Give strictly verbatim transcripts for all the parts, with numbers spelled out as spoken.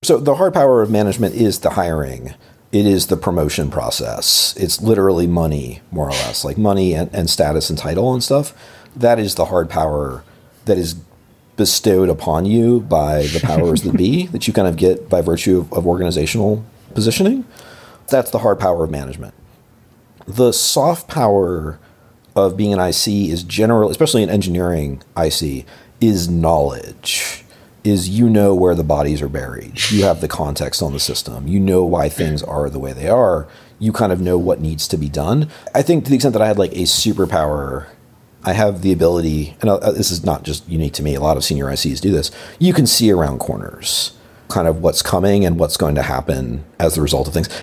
So the hard power of management is the hiring. It is the promotion process. It's literally money, more or less, like money and, and status and title and stuff. That is the hard power that is bestowed upon you by the powers that be, that you kind of get by virtue of, of organizational positioning. That's the hard power of management. The soft power of being an I C is general, especially in engineering I C, is knowledge. Is you know where the bodies are buried. You have the context on the system. You know why things are the way they are. You kind of know what needs to be done. I think to the extent that I had like a superpower, I have the ability, and this is not just unique to me, a lot of senior I Cs do this, you can see around corners, kind of what's coming and what's going to happen as the result of things.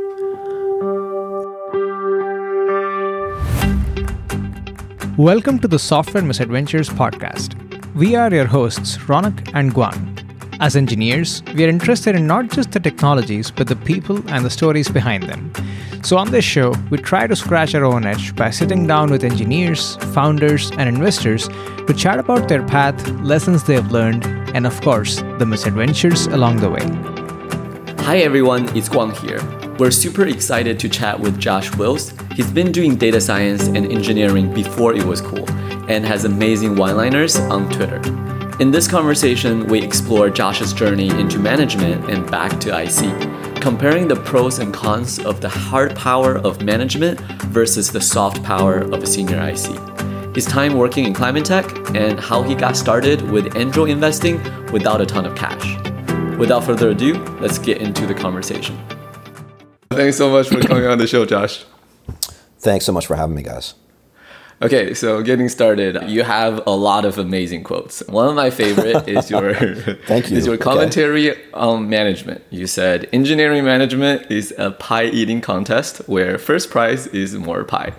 Welcome to the Software Misadventures podcast. We are your hosts, Ronak and Guan. As engineers, we are interested in not just the technologies, but the people and the stories behind them. So on this show, we try to scratch our own itch by sitting down with engineers, founders, and investors to chat about their path, lessons they have learned, and of course, the misadventures along the way. Hi everyone, it's Guang here. We're super excited to chat with Josh Wills. He's been doing data science and engineering before it was cool, and has amazing one-liners on Twitter. In this conversation, we explore Josh's journey into management and back to I C, comparing the pros and cons of the hard power of management versus the soft power of a senior I C, his time working in climate tech, and how he got started with angel investing without a ton of cash. Without further ado, let's get into the conversation. Thanks so much for coming on the show, Josh. Thanks so much for having me, guys. Okay, so getting started, you have a lot of amazing quotes. One of my favorite is your Thank you. is your commentary okay. on management. You said engineering management is a pie eating contest where first prize is more pie.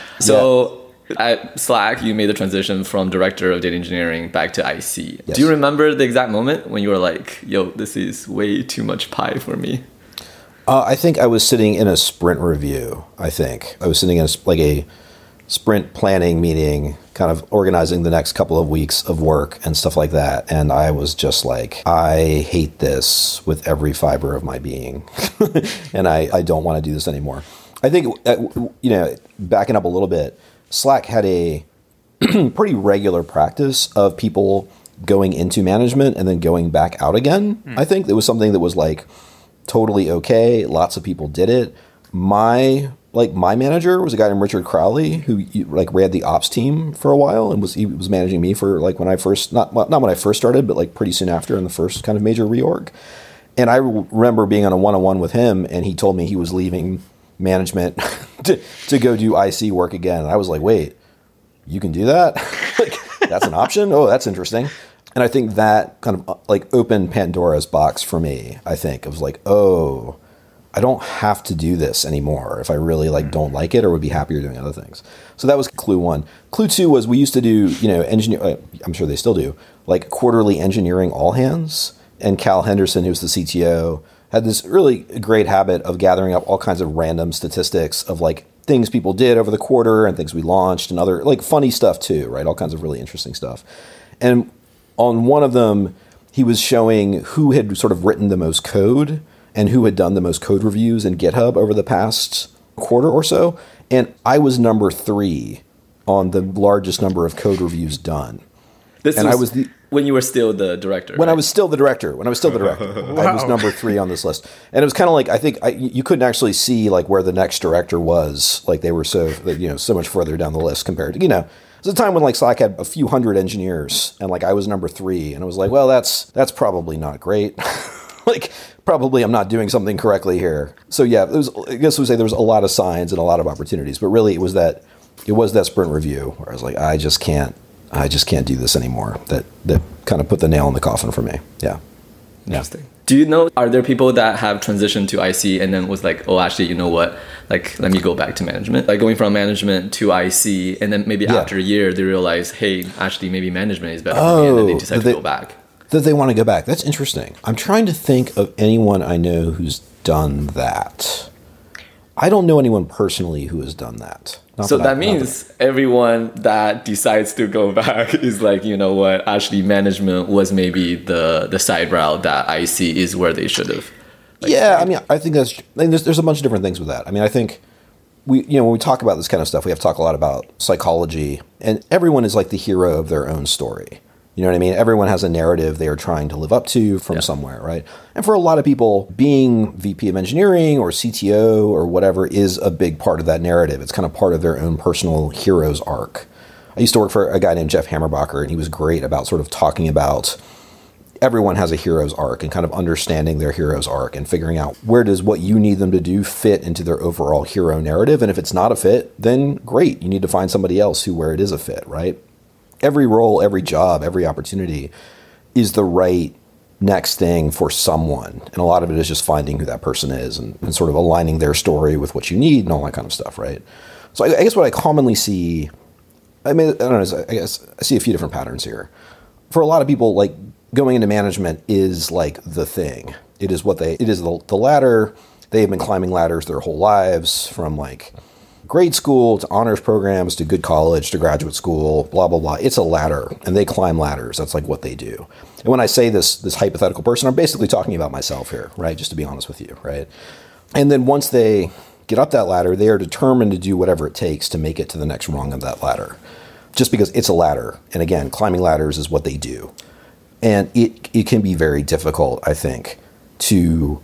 So yeah. At Slack, you made the transition from director of data engineering back to I C. Yes. Do you remember the exact moment when you were like, yo, this is way too much pie for me? Uh, I think I was sitting in a sprint review, I think. I was sitting in a, like a sprint planning meeting, kind of organizing the next couple of weeks of work and stuff like that. And I was just like, I hate this with every fiber of my being. and I, I don't want to do this anymore. I think, uh, you know, backing up a little bit, Slack had a pretty regular practice of people going into management and then going back out again. Mm. I think it was something that was like totally okay. Lots of people did it. My like my manager was a guy named Richard Crowley who like ran the ops team for a while and was he was managing me for like when I first not not when I first started, but like pretty soon after in the first kind of major reorg. And I remember being on a one-on-one with him, and he told me he was leaving management to, to go do I C work again. And I was like, wait, you can do that? Like, that's an option? Oh, that's interesting. And I think that kind of like opened Pandora's box for me, I think. It was like, oh, I don't have to do this anymore if I really like don't like it or would be happier doing other things. So that was clue one. Clue two was we used to do, you know, engineer, uh, I'm sure they still do, like quarterly engineering all hands. And Cal Henderson, who's the C T O, had this really great habit of gathering up all kinds of random statistics of like things people did over the quarter and things we launched and other like funny stuff too, right? All kinds of really interesting stuff. And on one of them, he was showing who had sort of written the most code and who had done the most code reviews in GitHub over the past quarter or so. And I was number three on the largest number of code reviews done. This and was, I was the, when you were still the director. When right? I was still the director. When I was still the director. Wow. I was number three on this list. And it was kind of like, I think I, you couldn't actually see like where the next director was. Like they were so, you know, so much further down the list compared to, you know, it was a time when like Slack had a few hundred engineers and like I was number three. And I was like, well, that's, that's probably not great. Like, probably I'm not doing something correctly here. So yeah, it was, I guess we say there was a lot of signs and a lot of opportunities, but really it was that, it was that sprint review where I was like, I just can't, I just can't do this anymore. That, that kind of put the nail in the coffin for me. Yeah. Interesting. Yeah. Do you know, are there people that have transitioned to I C and then was like, oh, actually, you know what? Like, let me go back to management. Like going from management to I C. And then maybe yeah. after a year, they realize, hey, actually, maybe management is better oh, for me. And then they decide they, to go back. That they want to go back. That's interesting. I'm trying to think of anyone I know who's done that. I don't know anyone personally who has done that. Not so that, that I, means that everyone that decides to go back is like, you know what, actually management was maybe the the side route that I see is where they should have. Like, yeah, stayed. I mean, I think that's, I mean, there's, there's a bunch of different things with that. I mean, I think we, you know, when we talk about this kind of stuff, we have to talk a lot about psychology, and everyone is like the hero of their own story. You know what I mean? Everyone has a narrative they are trying to live up to from yeah. somewhere, right? And for a lot of people, being V P of engineering or C T O or whatever is a big part of that narrative. It's kind of part of their own personal hero's arc. I used to work for a guy named Jeff Hammerbacher, and he was great about sort of talking about everyone has a hero's arc and kind of understanding their hero's arc and figuring out where does what you need them to do fit into their overall hero narrative. And if it's not a fit, then great. You need to find somebody else who where it is a fit, right? Every role, every job, every opportunity is the right next thing for someone. And a lot of it is just finding who that person is and, and sort of aligning their story with what you need and all that kind of stuff, right? So I, I guess what I commonly see, I mean, I don't know, I guess I see a few different patterns here. For a lot of people, like going into management is like the thing. It is what they, it is the, the ladder. They have been climbing ladders their whole lives, from like grade school to honors programs to good college to graduate school, blah, blah, blah. It's a ladder, and they climb ladders. That's like what they do. And when I say this, this hypothetical person, I'm basically talking about myself here, right? Just to be honest with you, right? And then once they get up that ladder, they are determined to do whatever it takes to make it to the next rung of that ladder, just because it's a ladder. And again, climbing ladders is what they do. And it it can be very difficult, I think, to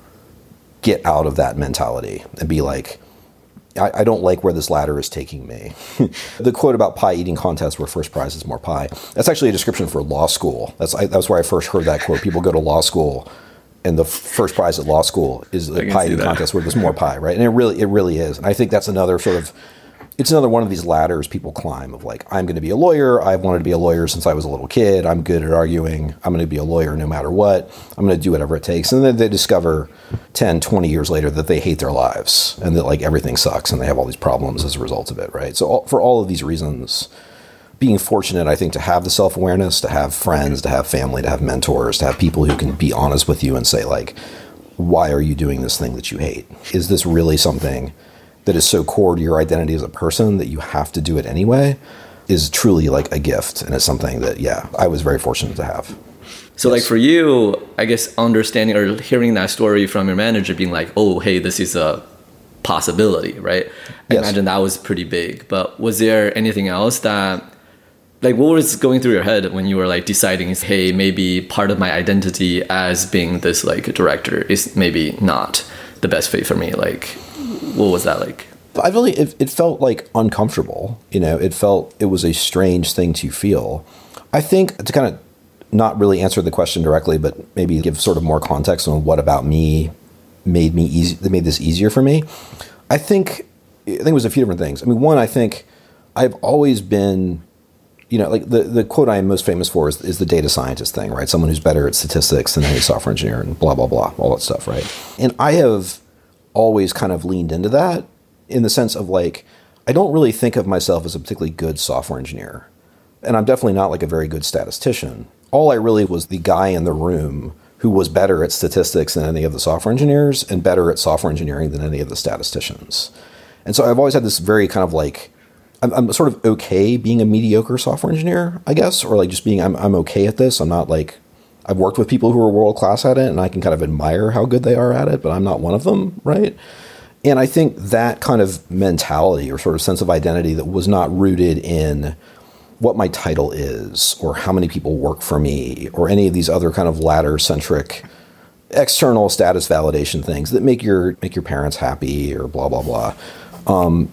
get out of that mentality and be like, I, I don't like where this ladder is taking me. The quote about pie eating contest where first prize is more pie, that's actually a description for law school. That's I, that's where I first heard that quote. People go to law school, and the first prize at law school is the pie eating contest where there's more pie, right? And it really it really is. And I think that's another sort of, it's another one of these ladders people climb of like, I'm going to be a lawyer. I've wanted to be a lawyer since I was a little kid. I'm good at arguing. I'm going to be a lawyer no matter what. I'm going to do whatever it takes. And then they discover ten, twenty years later that they hate their lives and that like everything sucks and they have all these problems as a result of it, right? So all, for all of these reasons, being fortunate, I think, to have the self-awareness, to have friends, to have family, to have mentors, to have people who can be honest with you and say like, why are you doing this thing that you hate? Is this really something that is so core to your identity as a person that you have to do it anyway, is truly like a gift. And it's something that, yeah, I was very fortunate to have. So yes. Like for you, I guess understanding or hearing that story from your manager being like, oh, hey, this is a possibility, right? I yes. imagine that was pretty big. But was there anything else that, like what was going through your head when you were like deciding, hey, maybe part of my identity as being this like director is maybe not the best fit for me? Like, what was that like? I really, it, it felt like uncomfortable. You know, it felt, it was a strange thing to feel. I think to kind of not really answer the question directly, but maybe give sort of more context on what about me made me easy, that made this easier for me. I think, I think it was a few different things. I mean, one, I think I've always been, you know, like the, the quote I am most famous for is, is the data scientist thing, right? Someone who's better at statistics than any software engineer and blah, blah, blah, all that stuff, right? And I have always kind of leaned into that in the sense of like, I don't really think of myself as a particularly good software engineer. And I'm definitely not like a very good statistician. All I really was the guy in the room who was better at statistics than any of the software engineers and better at software engineering than any of the statisticians. And so I've always had this very kind of like, I'm, I'm sort of okay being a mediocre software engineer, I guess, or like just being, I'm, I'm okay at this. I'm not like, I've worked with people who are world-class at it, and I can kind of admire how good they are at it, but I'm not one of them, right? And I think that kind of mentality or sort of sense of identity that was not rooted in what my title is or how many people work for me or any of these other kind of ladder-centric external status validation things that make your make your parents happy or blah, blah, blah, um,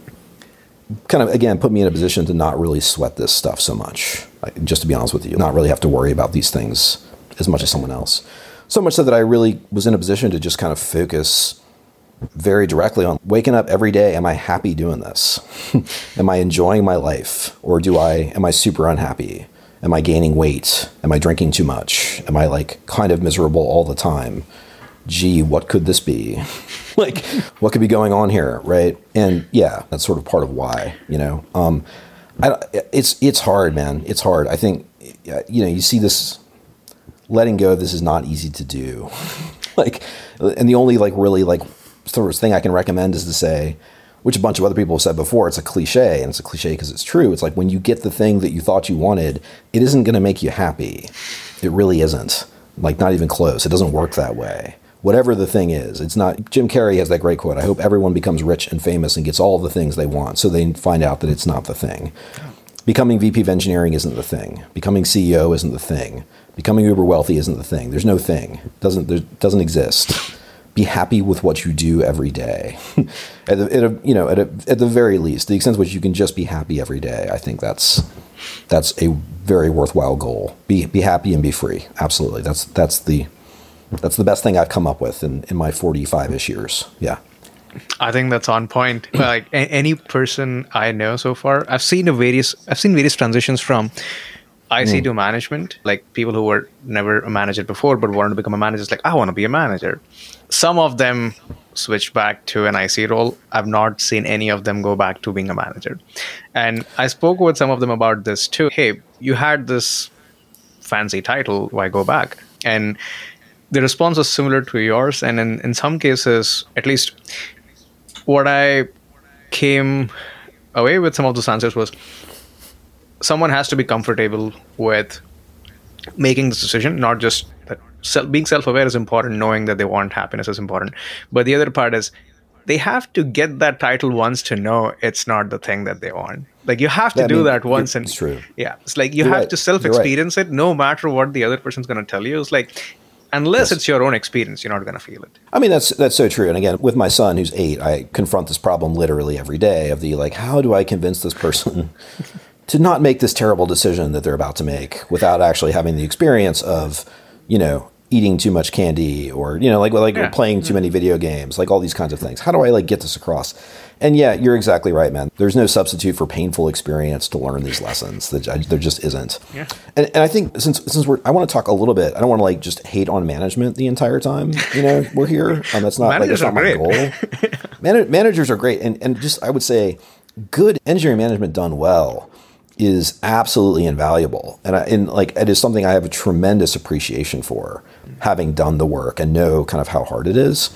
kind of, again, put me in a position to not really sweat this stuff so much, just to be honest with you, not really have to worry about these things as much as someone else. So much so that I really was in a position to just kind of focus very directly on waking up every day. Am I happy doing this? Am I enjoying my life? Or do I, am I super unhappy? Am I gaining weight? Am I drinking too much? Am I like kind of miserable all the time? Gee, what could this be? Like, what could be going on here, right? And yeah, that's sort of part of why, you know. Um, I, it's it's hard, man. It's hard. I think, you know, you see this, letting go of this is not easy to do. Like, and the only like really like sort of thing I can recommend is to say, which a bunch of other people have said before, it's a cliche, and it's a cliche because it's true. It's like when you get the thing that you thought you wanted, it isn't going to make you happy. It really isn't. Like, not even close. It doesn't work that way. Whatever the thing is, it's not. Jim Carrey has that great quote, I hope everyone becomes rich and famous and gets all the things they want, so they find out that it's not the thing. Becoming V P of engineering isn't the thing. Becoming C E O isn't the thing. Becoming uber wealthy isn't the thing. There's no thing. Doesn't there doesn't exist. Be happy with what you do every day. at, the, at a, you know, at, a, at the very least, the extent to which you can just be happy every day, I think that's that's a very worthwhile goal. Be be happy and be free. Absolutely. That's that's the that's the best thing I've come up with in, in my forty-five-ish years. Yeah. I think that's on point. Like a- any person I know so far, I've seen a various I've seen various transitions from I C mm. to management, like people who were never a manager before but wanted to become a manager. It's like, I want to be a manager. Some of them switched back to an I C role. I've not seen any of them go back to being a manager. And I spoke with some of them about this too. Hey, you had this fancy title, why go back? And the response was similar to yours. And in, in some cases, at least what I came away with some of those answers was someone has to be comfortable with making this decision, not just that self, being self-aware is important, knowing that they want happiness is important. But the other part is they have to get that title once to know it's not the thing that they want. Like you have to that do mean, that once. And it's true. Yeah. It's like you You're have right. to self-experience right. it no matter what the other person's going to tell you. It's like, unless yes. it's your own experience, you're not going to feel it. I mean, that's that's so true. And again, with my son who's eight, I confront this problem literally every day of the like, how do I convince this person to not make this terrible decision that they're about to make without actually having the experience of, you know, eating too much candy or, you know, like like yeah. playing too many video games, like all these kinds of things. How do I like get this across? And yeah, you're exactly right, man. There's no substitute for painful experience to learn these lessons. There just isn't. Yeah. And, and I think since since we're, I want to talk a little bit. I don't want to like just hate on management the entire time. You know, we're here. Um, that's not like that's not my goal. Man- managers are great, and and just I would say, good engineering management done well is absolutely invaluable, and I, and like it is something I have a tremendous appreciation for, having done the work and know kind of how hard it is.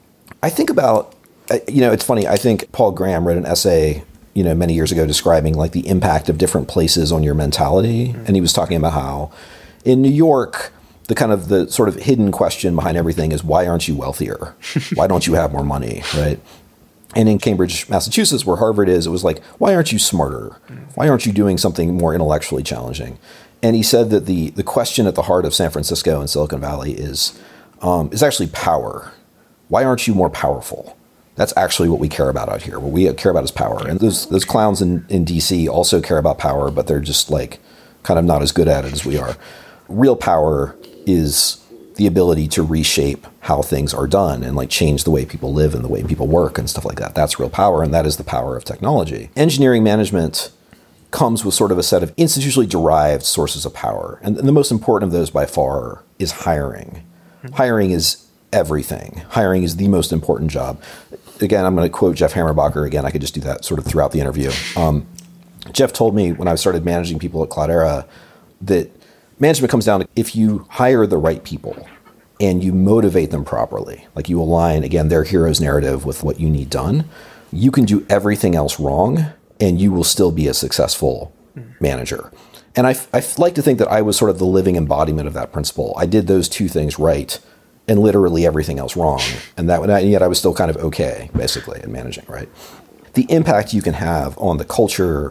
I think about. You know, it's funny. I think Paul Graham wrote an essay, you know, many years ago describing like the impact of different places on your mentality. Mm-hmm. And he was talking about how in New York, the kind of the sort of hidden question behind everything is, why aren't you wealthier? Why don't you have more money? Right. And in Cambridge, Massachusetts, where Harvard is, it was like, why aren't you smarter? Why aren't you doing something more intellectually challenging? And he said that the the question at the heart of San Francisco and Silicon Valley is um, is actually power. Why aren't you more powerful? That's actually what we care about out here. What we care about is power. And those those clowns in, in D C also care about power, but they're just like kind of not as good at it as we are. Real power is the ability to reshape how things are done and like change the way people live and the way people work and stuff like that. That's real power, and that is the power of technology. Engineering management comes with sort of a set of institutionally derived sources of power. And the most important of those by far is hiring. Hiring is everything. Hiring is the most important job. Again, I'm going to quote Jeff Hammerbacher again. I could just do that sort of throughout the interview. Um, Jeff told me when I started managing people at Cloudera that management comes down to if you hire the right people and you motivate them properly, like you align, again, their hero's narrative with what you need done, you can do everything else wrong and you will still be a successful manager. And I, I like to think that I was sort of the living embodiment of that principle. I did those two things right and literally everything else wrong. And that, and yet I was still kind of okay, basically, in managing, right? The impact you can have on the culture,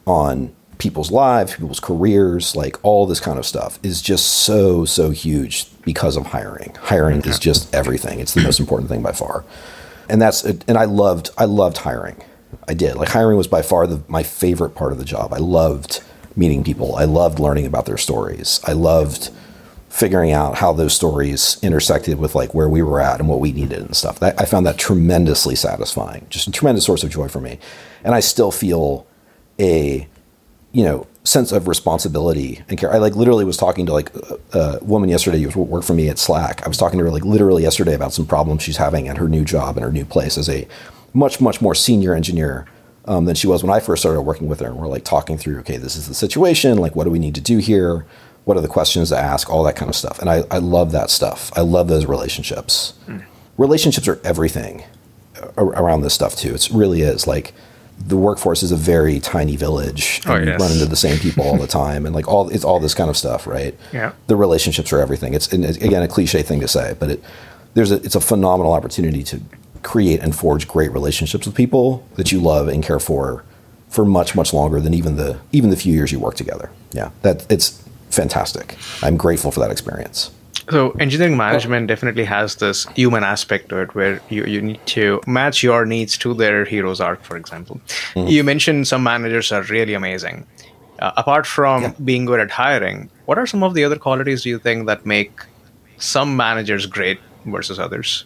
on people's lives, people's careers, like all this kind of stuff is just so, so huge because of hiring. Hiring okay. is just everything. It's the most important thing by far. And that's, and I loved, I loved hiring. I did. Like hiring was by far the, my favorite part of the job. I loved meeting people. I loved learning about their stories. I loved figuring out how those stories intersected with like where we were at and what we needed and stuff. That, I found that tremendously satisfying, just a tremendous source of joy for me. And I still feel a, you know, sense of responsibility and care. I like literally was talking to like a, a woman yesterday who worked for me at Slack. I was talking to her like literally yesterday about some problems she's having at her new job and her new place as a much, much more senior engineer um, than she was when I first started working with her. And we're like talking through, okay, this is the situation. Like, what do we need to do here? What are the questions to ask? All that kind of stuff. And I, I love that stuff. I love those relationships. Mm. Relationships are everything. around this stuff too. It really is like the workforce is a very tiny village, and oh, you yes. run into the same people all the time, and like all it's all this kind of stuff, right? Yeah. The relationships are everything. It's and again a cliche thing to say, but it there's a it's a phenomenal opportunity to create and forge great relationships with people that you love and care for for much much longer than even the even the few years you work together. Yeah, that it's fantastic. I'm grateful for that experience. So engineering management definitely has this human aspect to it where you, you need to match your needs to their hero's arc, for example. Mm-hmm. You mentioned some managers are really amazing. Uh, apart from yeah. being good at hiring, what are some of the other qualities do you think that make some managers great versus others?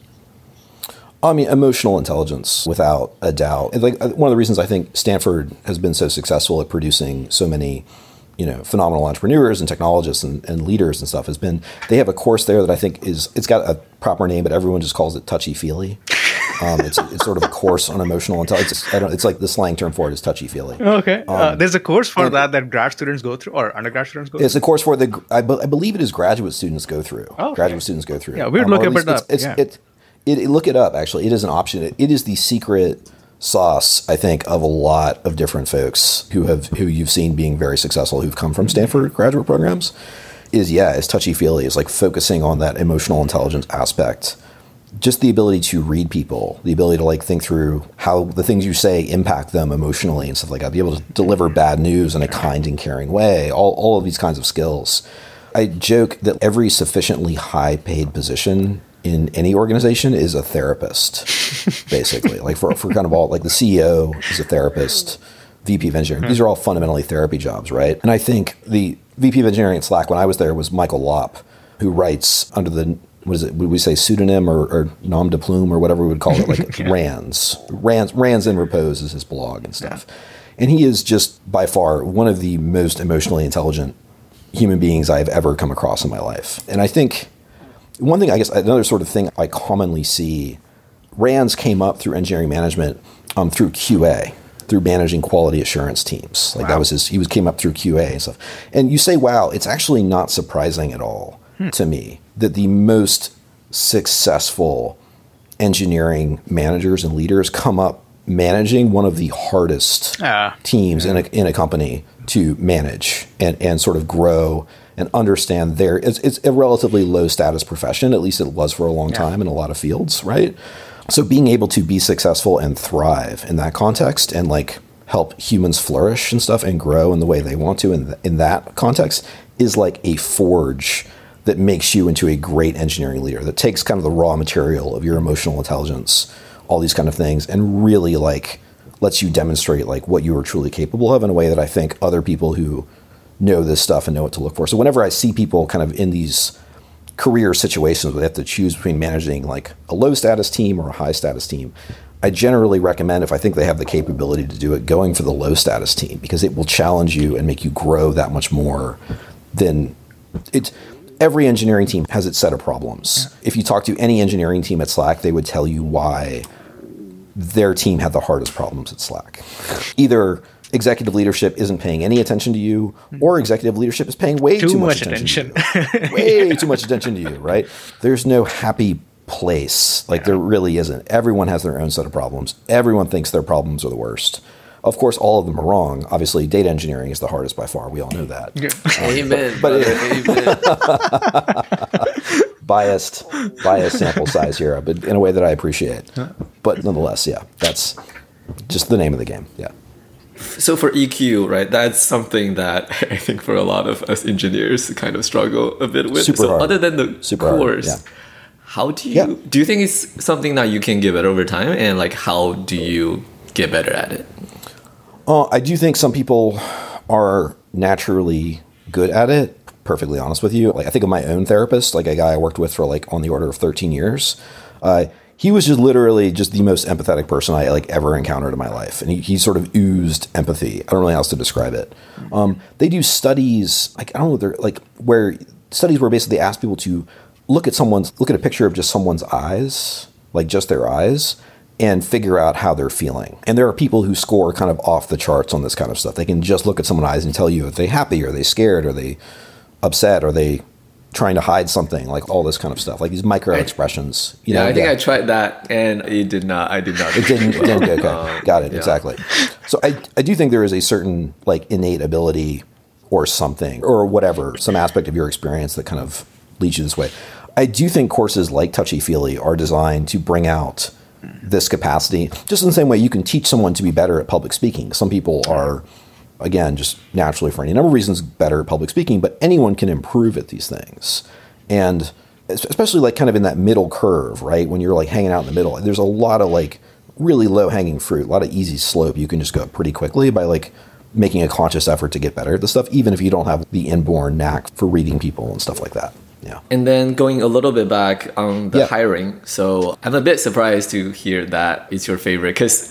I mean, emotional intelligence, without a doubt. And like one of the reasons I think Stanford has been so successful at producing so many you know, phenomenal entrepreneurs and technologists and, and leaders and stuff has been, they have a course there that I think is, it's got a proper name, but everyone just calls it touchy-feely. Um, it's it's sort of a course on emotional intelligence. I don't, it's like the slang term for it is touchy-feely. Okay. Um, uh, there's a course for that it, that grad students go through or undergrad students go it's through? It's a course for the, I, be, I believe it is graduate students go through. Oh, okay. Graduate students go through. Yeah, we'd um, look it up. It's, yeah. it, it, it, look it up, actually. It is an option. It, it is the secret sauce, I think, of a lot of different folks who have who you've seen being very successful who've come from Stanford graduate programs is yeah, it's touchy-feely. It's like focusing on that emotional intelligence aspect. Just the ability to read people, the ability to like think through how the things you say impact them emotionally and stuff like that. Be able to deliver bad news in a kind and caring way. All all of these kinds of skills. I joke that every sufficiently high-paid position in any organization is a therapist, basically. Like for, for kind of all, like the C E O is a therapist, V P of engineering. These are all fundamentally therapy jobs, right? And I think the V P of engineering at Slack when I was there was Michael Lopp, who writes under the, what is it, would we say pseudonym or, or nom de plume or whatever we would call it, like yeah. Rands. Rands. Rands in Repose is his blog and stuff. And he is just by far one of the most emotionally intelligent human beings I've ever come across in my life. And I think one thing, I guess, another sort of thing I commonly see, Rands came up through engineering management um, through Q A, through managing quality assurance teams. Like wow. that was his, he was came up through Q A and stuff. And you say, wow, it's actually not surprising at all hmm. to me that the most successful engineering managers and leaders come up managing one of the hardest uh, teams yeah. in a in a company to manage and, and sort of grow and understand their, it's, it's a relatively low status profession, at least it was for a long yeah. time in a lot of fields, right? So being able to be successful and thrive in that context and like help humans flourish and stuff and grow in the way they want to in, th- in that context is like a forge that makes you into a great engineering leader, that takes kind of the raw material of your emotional intelligence, all these kind of things, and really like lets you demonstrate like what you are truly capable of in a way that I think other people who know this stuff and know what to look for. So whenever I see people kind of in these career situations where they have to choose between managing like a low status team or a high status team, I generally recommend, if I think they have the capability to do it, going for the low status team because it will challenge you and make you grow that much more than it's. Every engineering team has its set of problems. Yeah. If you talk to any engineering team at Slack, they would tell you why their team had the hardest problems at Slack. Either executive leadership isn't paying any attention to you, or executive leadership is paying way too, too much, much attention. attention. To you. Way too much attention to you, right? There's no happy place. Like yeah. there really isn't. Everyone has their own set of problems. Everyone thinks their problems are the worst. Of course, all of them are wrong. Obviously, data engineering is the hardest by far. We all know that. Yeah. Um, Amen. But, but Amen. biased, biased sample size here, but in a way that I appreciate. But nonetheless, yeah, that's just the name of the game. Yeah. So for E Q, right, that's something that I think for a lot of us engineers kind of struggle a bit with. Super so hard. Other than the Super course, hard, yeah. how do you, yeah. do you think it's something that you can get better over time? And like, how do you get better at it? Uh, I do think some people are naturally good at it. Perfectly honest with you. Like I think of my own therapist, like a guy I worked with for like on the order of thirteen years. Uh, he was just literally just the most empathetic person I like ever encountered in my life. And he, he sort of oozed empathy. I don't know how else to describe it. Um, they do studies, like, I don't know, they're like where studies where basically they ask people to look at someone's, look at a picture of just someone's eyes, like just their eyes, and figure out how they're feeling. And there are people who score kind of off the charts on this kind of stuff. They can just look at someone's eyes and tell you, are they happy? Are they scared? Are they upset? Are they trying to hide something, like all this kind of stuff, like these micro expressions. You yeah, know? I think yeah. I tried that and it did not. I did not. It didn't. It didn't okay. Um, Got it. yeah. Exactly. So I I do think there is a certain like innate ability or something or whatever, some aspect of your experience that kind of leads you this way. I do think courses like Touchy-Feely are designed to bring out this capacity, just in the same way you can teach someone to be better at public speaking. Some people are, again, just naturally for any number of reasons better at public speaking, but anyone can improve at these things. And especially like kind of in that middle curve, right? When you're like hanging out in the middle, there's a lot of like really low hanging fruit, a lot of easy slope. You can just go up pretty quickly by like making a conscious effort to get better at the stuff, even if you don't have the inborn knack for reading people and stuff like that. Yeah. And then going a little bit back on the yeah. hiring. So I'm a bit surprised to hear that it's your favorite because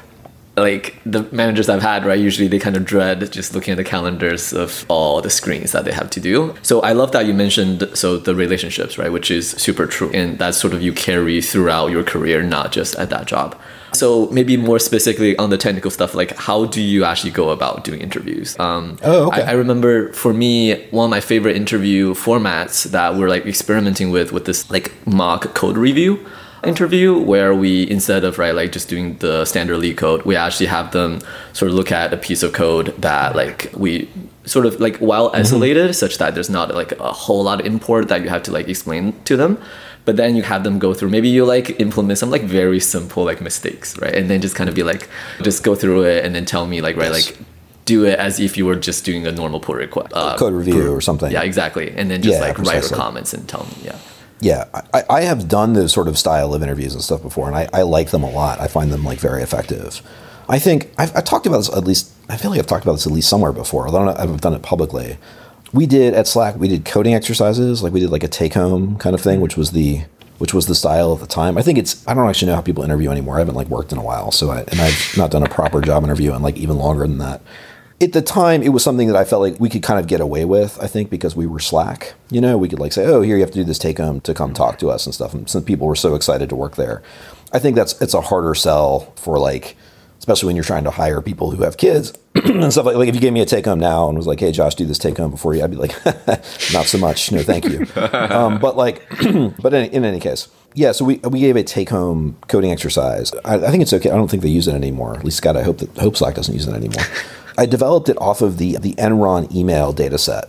like the managers I've had, right, usually they kind of dread just looking at the calendars of all the screens that they have to do. So I love that you mentioned, so the relationships, right, which is super true. And that's sort of you carry throughout your career, not just at that job. So maybe more specifically on the technical stuff, like how do you actually go about doing interviews? Um, oh, okay. I, I remember for me, one of my favorite interview formats that we're like experimenting with, with this like mock code review interview where we, instead of right like just doing the standard lead code, we actually have them sort of look at a piece of code that like we sort of like well isolated, mm-hmm. such that there's not like a whole lot of import that you have to like explain to them. But then you have them go through, maybe you like implement some like very simple like mistakes, right? And then just kind of be like, just go through it and then tell me like, right, yes. like do it as if you were just doing a normal pull request. Uh, code review group. or something. Yeah, exactly. And then just yeah, like precisely. write your comments and tell me, yeah. Yeah, I, I have done those sort of style of interviews and stuff before, and I, I like them a lot. I find them like very effective. I think I've, I've talked about this at least, I feel like I've talked about this at least somewhere before, although I don't know, I've done it publicly. We did at Slack, we did coding exercises, like we did like a take-home kind of thing, which was the which was the style at the time. I think it's, I don't actually know how people interview anymore. I haven't like worked in a while, so I, and I've not done a proper job interview in like even longer than that. At the time, it was something that I felt like we could kind of get away with, I think, because we were Slack. You know, we could like say, oh, here you have to do this take home to come talk to us and stuff. And some people were so excited to work there. I think that's, it's a harder sell for like, especially when you're trying to hire people who have kids and stuff like, like if you gave me a take home now and was like, hey, Josh, do this take home before you, I'd be like, not so much. No, thank you. um, but like, but in, in any case, yeah, so we we gave a take-home coding exercise. I, I think it's okay. I don't think they use it anymore. At least, Scott, I hope that hope Slack doesn't use it anymore. I developed it off of the the Enron email data set.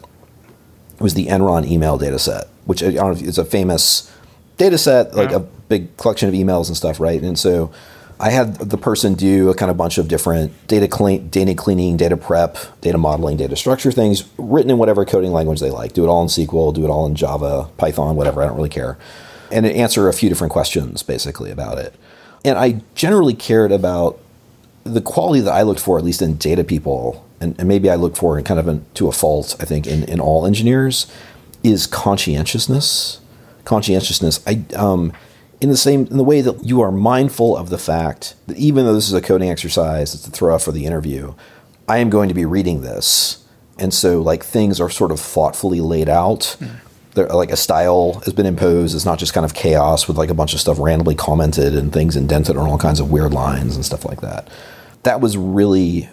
It was the Enron email data set, which I don't know if it's a famous data set, like yeah. a big collection of emails and stuff, right? And so I had the person do a kind of bunch of different data clean, data cleaning, data prep, data modeling, data structure things, written in whatever coding language they like. Do it all in S Q L, do it all in Java, Python, whatever. I don't really care. And it answer a few different questions, basically, about it. And I generally cared about the quality that I looked for, at least in data people, and, and maybe I look for in kind of an, to a fault, I think, in, in all engineers, is conscientiousness. Conscientiousness. I um, in the same in the way that you are mindful of the fact that even though this is a coding exercise, it's a throw off for the interview, I am going to be reading this, and so like things are sort of thoughtfully laid out. Mm. There, like a style has been imposed. It's not just kind of chaos with like a bunch of stuff randomly commented and things indented on all kinds of weird lines and stuff like that. That was really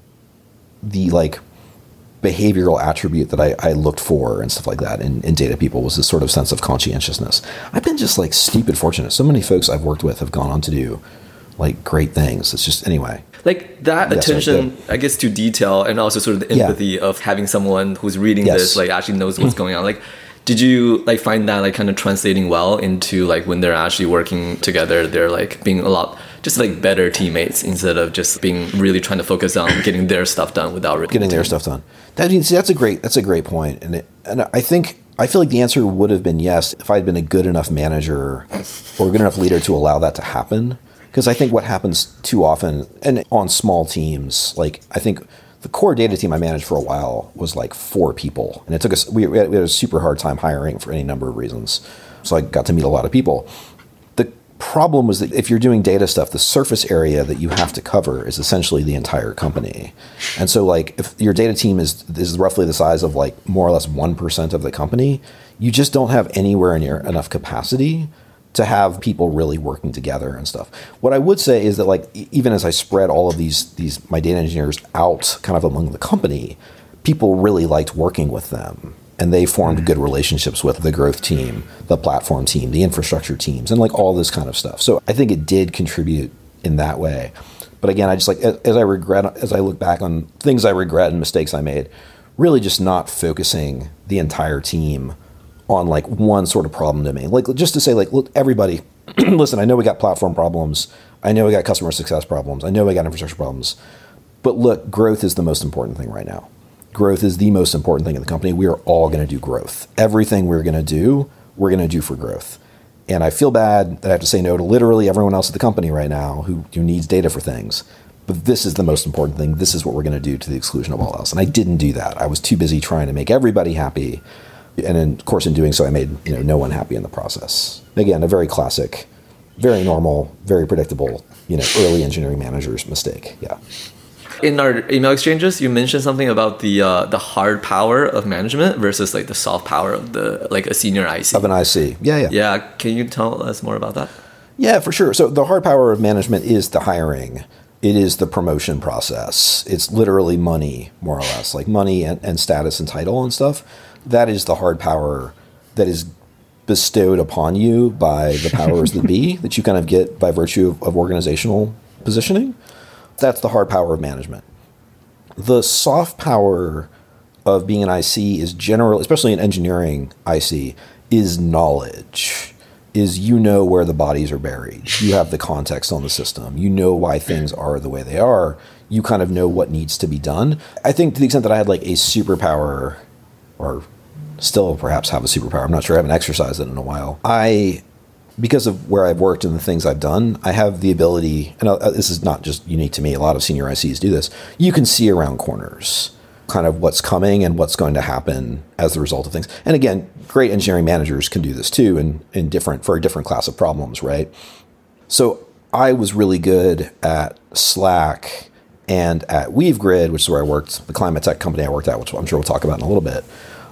the like behavioral attribute that I, I looked for and stuff like that in, in data people, was this sort of sense of conscientiousness. I've been just like stupid fortunate. So many folks I've worked with have gone on to do like great things. It's just, anyway. Like that yeah, attention, so I guess, to detail, and also sort of the empathy yeah. of having someone who's reading yes. this, like actually knows what's going on. Like, did you like find that like kind of translating well into like when they're actually working together, they're like being a lot just like better teammates instead of just being really trying to focus on getting their stuff done without really getting their stuff done. That means that's a great that's a great point, and it, and I think I feel like the answer would have been yes if I'd been a good enough manager or a good enough leader to allow that to happen. Because I think what happens too often, and on small teams, like I think. The core data team I managed for a while was like four people. And it took us, we, we, had, we had a super hard time hiring for any number of reasons. So I got to meet a lot of people. The problem was that if you're doing data stuff, the surface area that you have to cover is essentially the entire company. And so like if your data team is, is roughly the size of like more or less one percent of the company, you just don't have anywhere near enough capacity to have people really working together and stuff. What I would say is that like even as I spread all of these these my data engineers out kind of among the company, people really liked working with them. And they formed good relationships with the growth team, the platform team, the infrastructure teams, and like all this kind of stuff. So I think it did contribute in that way. But again, I just like, as I regret, as I look back on things I regret and mistakes I made, really just not focusing the entire team on like one sort of problem domain. Like just to say like, look, everybody, listen, I know we got platform problems. I know we got customer success problems. I know we got infrastructure problems. But look, growth is the most important thing right now. Growth is the most important thing in the company. We are all going to do growth. Everything we're going to do, we're going to do for growth. And I feel bad that I have to say no to literally everyone else at the company right now who, who needs data for things. But this is the most important thing. This is what we're going to do to the exclusion of all else. And I didn't do that. I was too busy trying to make everybody happy. And in, of course, in doing so, I made you know no one happy in the process. Again, a very classic, very normal, very predictable, you know, early engineering manager's mistake. Yeah. In our email exchanges, you mentioned something about the uh, the hard power of management versus like the soft power of the like a senior I C. Of an I C. Yeah, yeah. Yeah. Can you tell us more about that? Yeah, for sure. So the hard power of management is the hiring. It is the promotion process. It's literally money, more or less, like money and, and status and title and stuff. That is the hard power that is bestowed upon you by the powers that be, that you kind of get by virtue of, of organizational positioning. That's the hard power of management. The soft power of being an I C is generally, especially in engineering I C, is knowledge. Is you know where the bodies are buried. You have the context on the system. You know why things are the way they are. You kind of know what needs to be done. I think to the extent that I had like a superpower, or still perhaps have a superpower, I'm not sure, I haven't exercised it in a while. I, because of where I've worked and the things I've done, I have the ability, and this is not just unique to me, a lot of senior I Cs do this, you can see around corners kind of what's coming and what's going to happen as the result of things. And again, great engineering managers can do this too in, in different, for a different class of problems, right? So I was really good at Slack and at WeaveGrid, which is where I worked, the climate tech company I worked at, which I'm sure we'll talk about in a little bit,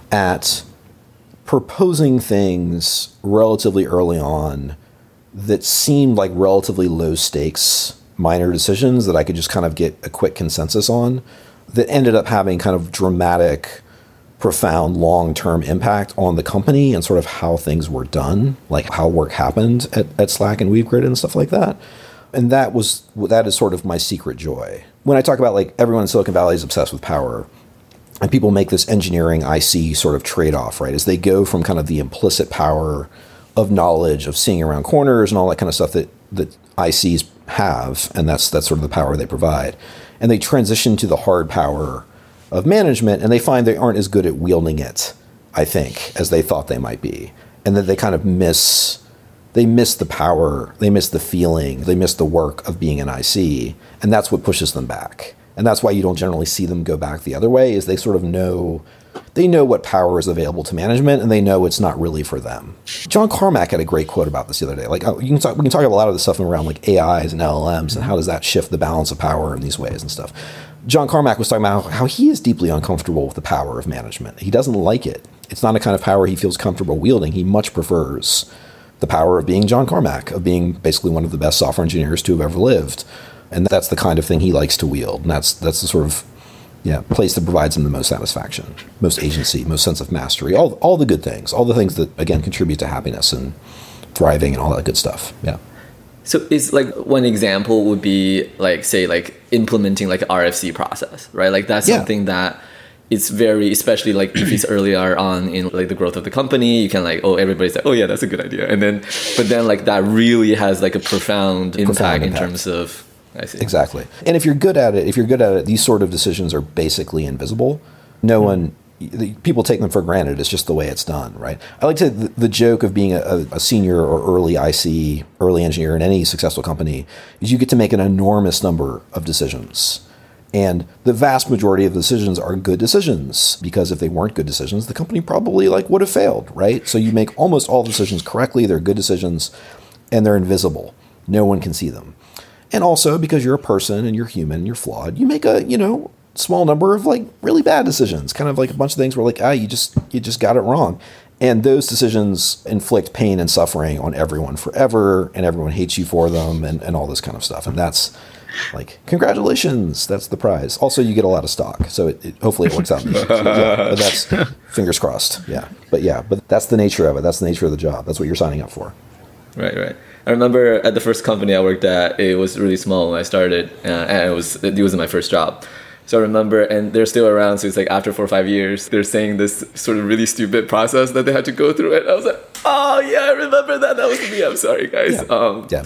at proposing things relatively early on that seemed like relatively low stakes, minor decisions that I could just kind of get a quick consensus on, that ended up having kind of dramatic, profound, long-term impact on the company and sort of how things were done, like how work happened at, at Slack and WeaveGrid and stuff like that. And that was, that is sort of my secret joy. When I talk about like everyone in Silicon Valley is obsessed with power, and people make this engineering I C sort of trade-off, right? As they go from kind of the implicit power of knowledge, of seeing around corners and all that kind of stuff that, that I Cs have, and that's that's sort of the power they provide. And they transition to the hard power of management, and they find they aren't as good at wielding it, I think, as they thought they might be. And that they kind of miss, they miss the power, they miss the feeling, they miss the work of being an I C, and that's what pushes them back. And that's why you don't generally see them go back the other way, is they sort of know, they know what power is available to management, and they know it's not really for them. John Carmack had a great quote about this the other day. Like, you can talk, we can talk about a lot of the stuff around like A Is and L L Ms and how does that shift the balance of power in these ways and stuff. John Carmack was talking about how he is deeply uncomfortable with the power of management. He doesn't like it. It's not a kind of power he feels comfortable wielding. He much prefers the power of being John Carmack, of being basically one of the best software engineers to have ever lived. And that's the kind of thing he likes to wield. And that's that's the sort of yeah, place that provides him the most satisfaction, most agency, most sense of mastery, all all the good things, all the things that, again, contribute to happiness and thriving and all that good stuff. Yeah. So it's like one example would be like, say, like implementing like R F C process, right? Like that's yeah. something that it's very, especially like if it's earlier on in like the growth of the company, you can like, oh, everybody's like, oh yeah, that's a good idea. And then, but then like that really has like a profound, profound impact, impact in terms of, I see. Exactly. And if you're good at it, if you're good at it, these sort of decisions are basically invisible. No one, the, people take them for granted. It's just the way it's done, right? I like to, the, the joke of being a, a senior or early I C, early engineer in any successful company is you get to make an enormous number of decisions. And the vast majority of decisions are good decisions, because if they weren't good decisions, the company probably like would have failed, right? So you make almost all decisions correctly. They're good decisions and they're invisible. No one can see them. And also because you're a person and you're human and you're flawed, you make a, you know, small number of like really bad decisions, kind of like a bunch of things where like, ah, you just, you just got it wrong. And those decisions inflict pain and suffering on everyone forever, and everyone hates you for them, and, and all this kind of stuff. And that's like, congratulations, that's the prize. Also, you get a lot of stock, so it, it, hopefully it works out. So, yeah, but that's, fingers crossed, yeah. But yeah, but that's the nature of it. That's the nature of the job. That's what you're signing up for. Right, right. I remember at the first company I worked at, it was really small when I started, uh, and it was it was my first job. So I remember, and they're still around, so it's like after four or five years, they're saying this sort of really stupid process that they had to go through it. I was like, oh yeah, I remember that. That was me. I'm sorry, guys. Yeah, um, yeah.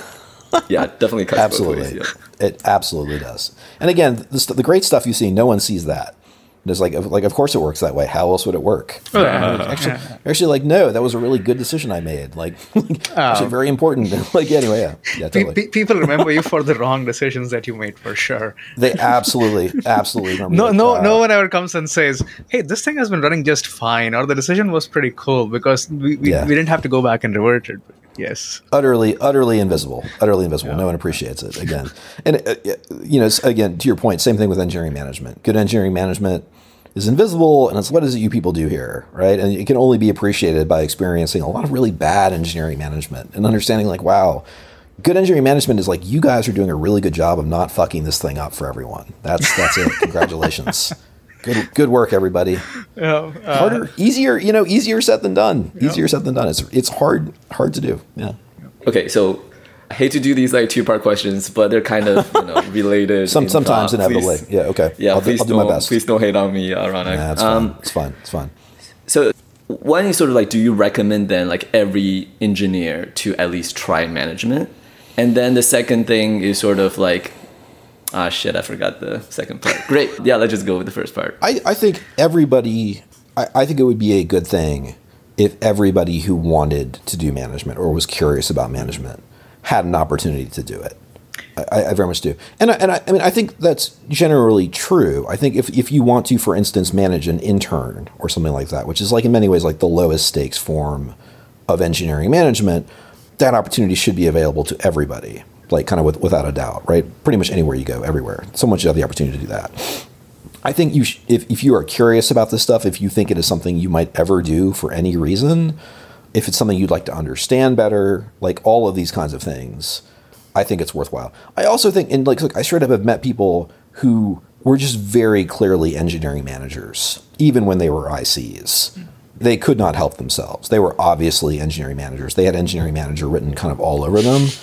yeah, definitely cuts absolutely. both ways, yeah. It absolutely does. And again, the, the great stuff you see, no one sees that. It's like, like, of course it works that way. How else would it work? Uh, actually, actually, like, no, that was a really good decision I made. Like, actually, very important. Like, anyway, yeah, yeah, totally. Pe- people remember you for the wrong decisions that you made, for sure. They absolutely, absolutely remember. No, like, no, uh, no one ever comes and says, "Hey, this thing has been running just fine," or "The decision was pretty cool," because we we, yeah. we didn't have to go back and revert it. Yes. Utterly, utterly invisible. Utterly invisible. Yeah. No one appreciates it, again. And, uh, you know, again, to your point, same thing with engineering management. Good engineering management is invisible, and it's, what is it you people do here, right? And it can only be appreciated by experiencing a lot of really bad engineering management and understanding, like, wow, good engineering management is like, you guys are doing a really good job of not fucking this thing up for everyone. That's that's it. Congratulations. Good good work, everybody. Yeah, uh, Harder, easier, you know, easier said than done. Yeah. Easier said than done. It's it's hard hard to do. Yeah. Okay, so I hate to do these like two-part questions, but they're kind of, you know, related. Some, in sometimes thought. inevitably. Please, yeah, okay. Yeah, I'll, please do, I'll do don't, my best. Please don't hate on me, uh, Ronak. Nah, it's, um, fine. it's fine. It's fine. So one is sort of like, do you recommend then like every engineer to at least try management? And then the second thing is sort of like, ah, shit, I forgot the second part. Great. Yeah, let's just go with the first part. I, I think everybody, I, I think it would be a good thing if everybody who wanted to do management or was curious about management had an opportunity to do it. I, I very much do. And I, and I, I mean, I think that's generally true. I think if, if you want to, for instance, manage an intern or something like that, which is like in many ways like the lowest stakes form of engineering management, that opportunity should be available to everybody, like kind of with, without a doubt, right? Pretty much anywhere you go, everywhere. Someone should have the opportunity to do that. I think you sh- if, if you are curious about this stuff, if you think it is something you might ever do for any reason, if it's something you'd like to understand better, like all of these kinds of things, I think it's worthwhile. I also think, and like, look, I straight up have met people who were just very clearly engineering managers, even when they were I Cs. They could not help themselves. They were obviously engineering managers. They had engineering manager written kind of all over them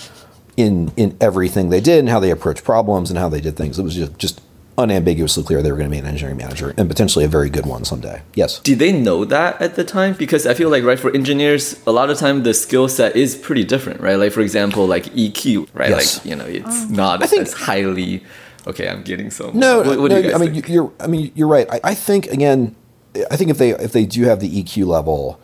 in in everything they did and how they approached problems and how they did things. It was just, just unambiguously clear they were going to be an engineering manager and potentially a very good one someday. Yes. Did they know that at the time? Because I feel like, right, for engineers, a lot of time the skill set is pretty different, right? Like, for example, like E Q, right? Yes. Like, you know, it's um, not I think, as highly, okay, I'm getting so No, what, what no, do you guys I mean, think? you're, I mean, you're right. I, I think, again, I think if they, if they do have the E Q level,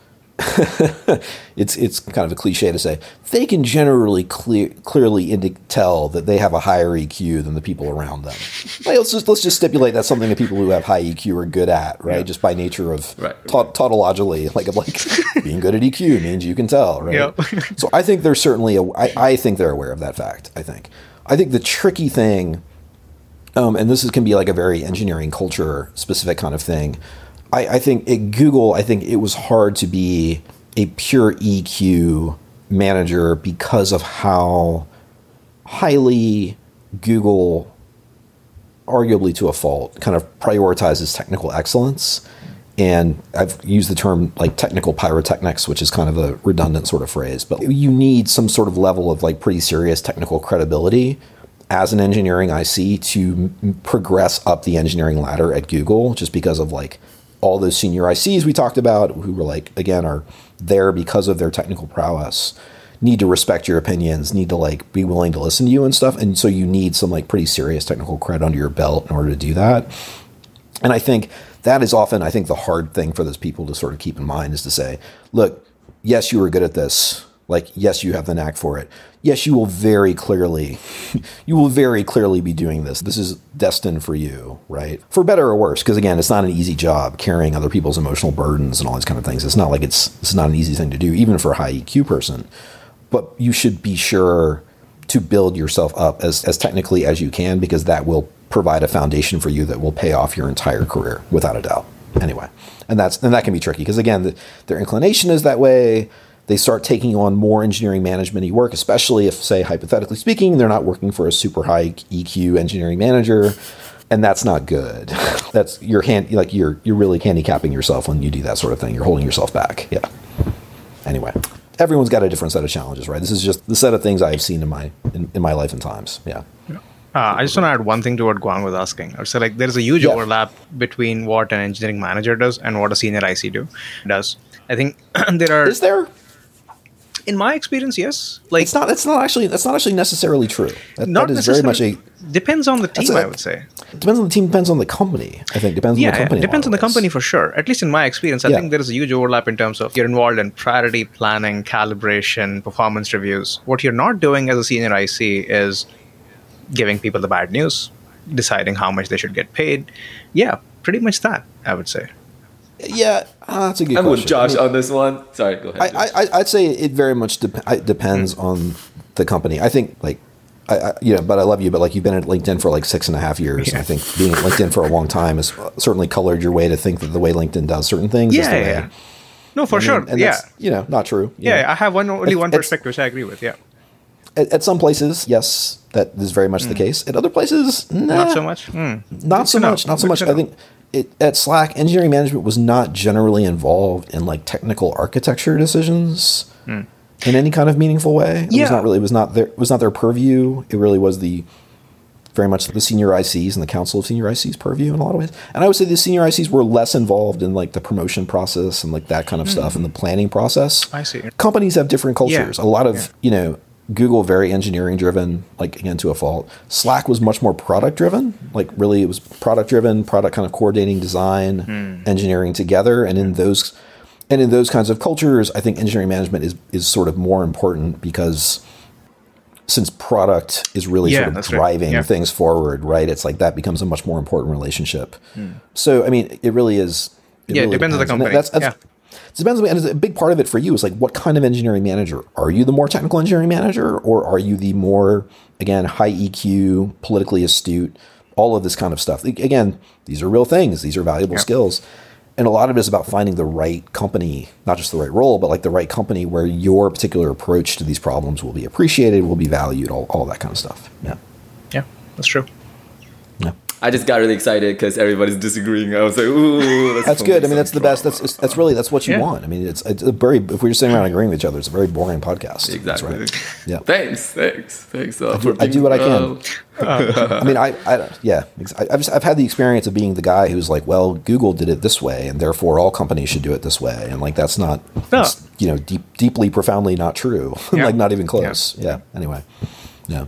it's it's kind of a cliche to say, they can generally clear, clearly indi- tell that they have a higher E Q than the people around them. Like, let's just let's just stipulate that's something that people who have high E Q are good at, right? Yeah. Just by nature of right. ta- tautologically, like of like being good at E Q means you can tell, right? Yep. So I think there's certainly a. I, I think they're aware of that fact. I think. I think the tricky thing, um, and this is, can be like a very engineering culture specific kind of thing. I, I think at Google, I think it was hard to be a pure E Q manager because of how highly Google, arguably to a fault, kind of prioritizes technical excellence. And I've used the term like technical pyrotechnics, which is kind of a redundant sort of phrase, but you need some sort of level of like pretty serious technical credibility as an engineering I C to m- progress up the engineering ladder at Google, just because of like all those senior I Cs we talked about who were like, again, are there because of their technical prowess, need to respect your opinions, need to like be willing to listen to you and stuff. And so you need some like pretty serious technical cred under your belt in order to do that. And I think that is often, I think the hard thing for those people to sort of keep in mind is to say, look, yes, you were good at this. Like, yes, you have the knack for it. Yes, you will very clearly, you will very clearly be doing this. This is destined for you, right? For better or worse, because again, it's not an easy job carrying other people's emotional burdens and all these kind of things. It's not like it's, it's not an easy thing to do, even for a high E Q person. But you should be sure to build yourself up as, as technically as you can, because that will provide a foundation for you that will pay off your entire career, without a doubt. Anyway, and that's and that can be tricky because again, the, their inclination is that way. They start taking on more engineering management-y work, especially if, say, hypothetically speaking, they're not working for a super high E Q engineering manager, and that's not good. That's you're hand like you're you're really handicapping yourself when you do that sort of thing. You're holding yourself back. Yeah. Anyway, everyone's got a different set of challenges, right? This is just the set of things I've seen in my in, in my life and times. Yeah. Uh, I just want to add one thing to what Guan was asking. So, like, there's a huge yeah. overlap between what an engineering manager does and what a senior I C do does. I think there are. Is there? In my experience, yes. Like it's not. It's not actually. That's not actually necessarily true. That, not that is very much a. Depends on the team, a, I would say. Depends on the team. Depends on the company. I think depends yeah, on the company. Yeah, depends on the company for sure. At least in my experience, I yeah. think there is a huge overlap in terms of you're involved in priority planning, calibration, performance reviews. What you're not doing as a senior I C is giving people the bad news, deciding how much they should get paid. Yeah, pretty much that, I would say. Yeah, uh, that's a good I'm question. with Josh I mean, on this one. Sorry, go ahead. I, I, I'd say it very much de- depends mm-hmm. on the company. I think, like, I, I, you know, but I love you, but like you've been at LinkedIn for like six and a half years. Yeah. And I think being at LinkedIn for a long time has certainly colored your way to think that the way LinkedIn does certain things. Yeah, is the yeah, way, yeah. No, for I mean, sure. And yeah. that's, you know, not true. Yeah, know. I have one only at, one perspective, which I agree with. Yeah. At, at some places, yes, that is very much mm. the case. At other places, nah, not so much. Mm. Not so much. Not so much. I think. It, at Slack, engineering management was not generally involved in like technical architecture decisions mm. in any kind of meaningful way. It yeah. was not really. It was not their. It was not their purview. It really was the very much the senior I Cs and the council of senior I Cs purview in a lot of ways. And I would say the senior I Cs were less involved in like the promotion process and like that kind of mm. stuff and the planning process. I see. Companies have different cultures. Yeah. A lot of yeah. you know. Google, very engineering driven, like again to a fault. Slack was much more product driven, like really it was product driven, product kind of coordinating design, mm. engineering together. And in those, and in those kinds of cultures, I think engineering management is, is sort of more important because since product is really yeah, sort of driving right. yeah. things forward, right? It's like that becomes a much more important relationship. Mm. So, I mean, it really is. It yeah, really it depends, depends on the company. That's, that's, yeah. It depends on, and a big part of it for you is like, what kind of engineering manager? Are you the more technical engineering manager, or are you the more, again, high E Q, politically astute, all of this kind of stuff? Again, these are real things. These are valuable yep. skills. And a lot of it is about finding the right company, not just the right role, but like the right company where your particular approach to these problems will be appreciated, will be valued, all, all that kind of stuff. Yeah. Yeah, that's true. Yeah. I just got really excited because everybody's disagreeing. I was like, "Ooh, that's, that's good." I mean, that's the best. That's that's really that's what you yeah. want. I mean, it's it's a very. If we're just sitting around agreeing with each other, it's a very boring podcast. Exactly. That's right. Yeah. Thanks. Thanks. Thanks. Uh, I, do, I do what I can. Uh, I mean, I, I yeah. I've just I've had the experience of being the guy who's like, well, Google did it this way, and therefore all companies should do it this way, and like that's not, no. that's, you know, deep, deeply, profoundly not true. Yeah. Like not even close. Yeah. yeah. Anyway. Yeah.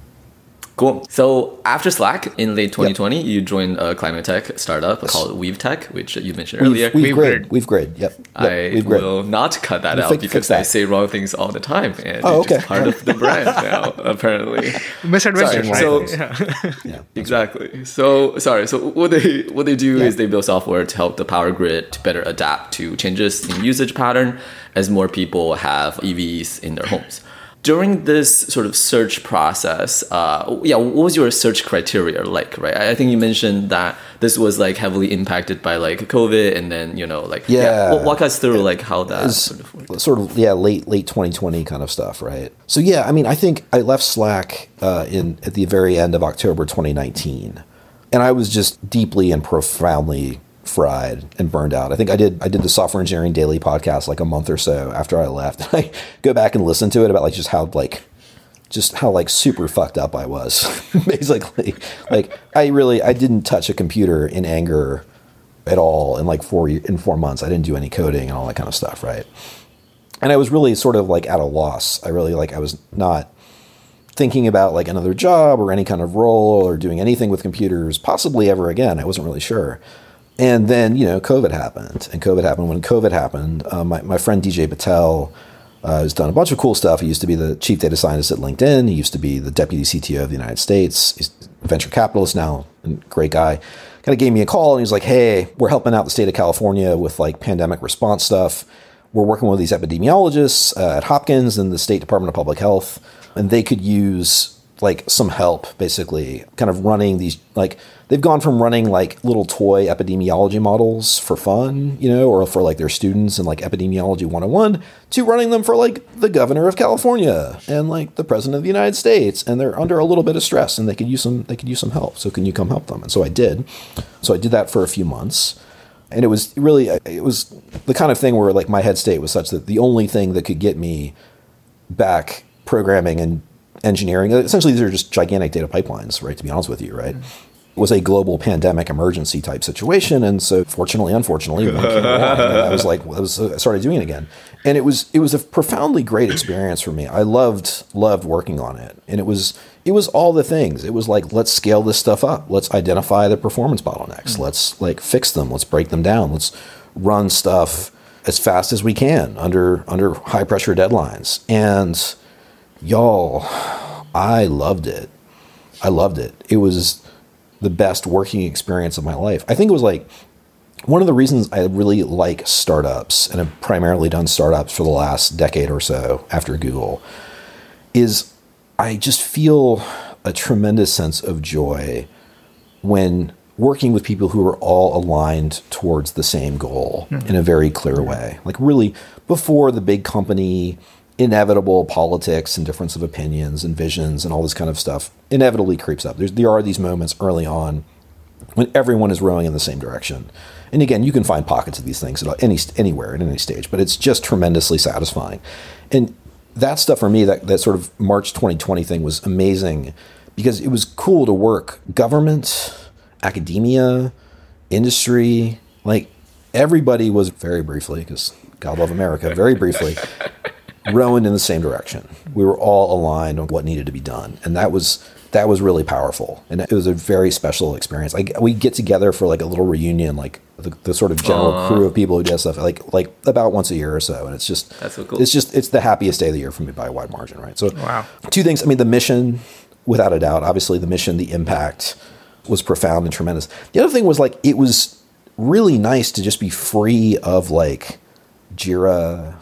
Cool. So after Slack in late twenty twenty, yep. you joined a climate tech startup yes. called Weave Tech, which you mentioned We've, earlier. We've Grid. We've Grid. Yep. yep. I We've will grid. not cut that we'll out fix, because fix that. I say wrong things all the time, and oh, it's okay. just part of the brand now, apparently. Misadventures, right? So, yeah. yeah, exactly. Right. So sorry. So what they what they do yeah. is they build software to help the power grid to better adapt to changes in usage pattern as more people have E Vs in their homes. During this sort of search process, uh, yeah, what was your search criteria like, right? I think you mentioned that this was like heavily impacted by like COVID, and then you know, like yeah, yeah walk us through like how that sort of worked. Sort of yeah, late late twenty twenty kind of stuff, right? So yeah, I mean, I think I left Slack uh, in at the very end of October twenty nineteen, and I was just deeply and profoundly fried and burned out. I think I did I did the Software Engineering Daily podcast like a month or so after I left. I go back and listen to it about like just how like just how like super fucked up I was. Basically. Like I really I didn't touch a computer in anger at all in like four in four months. I didn't do any coding and all that kind of stuff, right? And I was really sort of like at a loss. I really like I was not thinking about like another job or any kind of role or doing anything with computers possibly ever again. I wasn't really sure. And then, you know, COVID happened. And COVID happened. When COVID happened, uh, my, my friend D J Patel uh, has done a bunch of cool stuff. He used to be the chief data scientist at LinkedIn. He used to be the deputy C T O of the United States. He's a venture capitalist now, and great guy. Kind of gave me a call, and he was like, hey, we're helping out the state of California with like pandemic response stuff. We're working with these epidemiologists uh, at Hopkins and the State Department of Public Health, and they could use like some help, basically, kind of running these, like, they've gone from running like little toy epidemiology models for fun, you know, or for like their students in like epidemiology one oh one to running them for like the governor of California and like the president of the United States. And they're under a little bit of stress and they could use some, they could use some help. So can you come help them? And so I did. So I did that for a few months. And it was really, it was the kind of thing where like my head state was such that the only thing that could get me back programming and engineering, essentially these are just gigantic data pipelines, right, to be honest with you, right, was a global pandemic emergency type situation. And so fortunately, unfortunately, one came along, and I was like, I, was, I started doing it again. And it was it was a profoundly great experience for me. I loved, loved working on it. And it was it was all the things. It was like, let's scale this stuff up. Let's identify the performance bottlenecks. Mm-hmm. Let's like fix them. Let's break them down. Let's run stuff as fast as we can under under high pressure deadlines. And y'all, I loved it. I loved it. It was the best working experience of my life. I think it was like one of the reasons I really like startups, and have primarily done startups for the last decade or so after Google, is I just feel a tremendous sense of joy when working with people who are all aligned towards the same goal mm-hmm. in a very clear way. Like really before the big company inevitable politics and difference of opinions and visions and all this kind of stuff inevitably creeps up. There's, there are these moments early on when everyone is rowing in the same direction. And again, you can find pockets of these things at any anywhere at any stage, but it's just tremendously satisfying. And that stuff for me, that, that sort of March twenty twenty thing was amazing because it was cool to work government, academia, industry, like everybody was very briefly, because God love America, very briefly, rowing in the same direction. We were all aligned on what needed to be done. And that was that was really powerful. And it was a very special experience. Like we get together for like a little reunion, like the, the sort of general Aww. crew of people who do stuff like like about once a year or so. And it's just That's so cool. It's just it's the happiest day of the year for me by a wide margin, right? So wow. Two things. I mean, the mission, without a doubt, obviously the mission, the impact was profound and tremendous. The other thing was like it was really nice to just be free of like Jira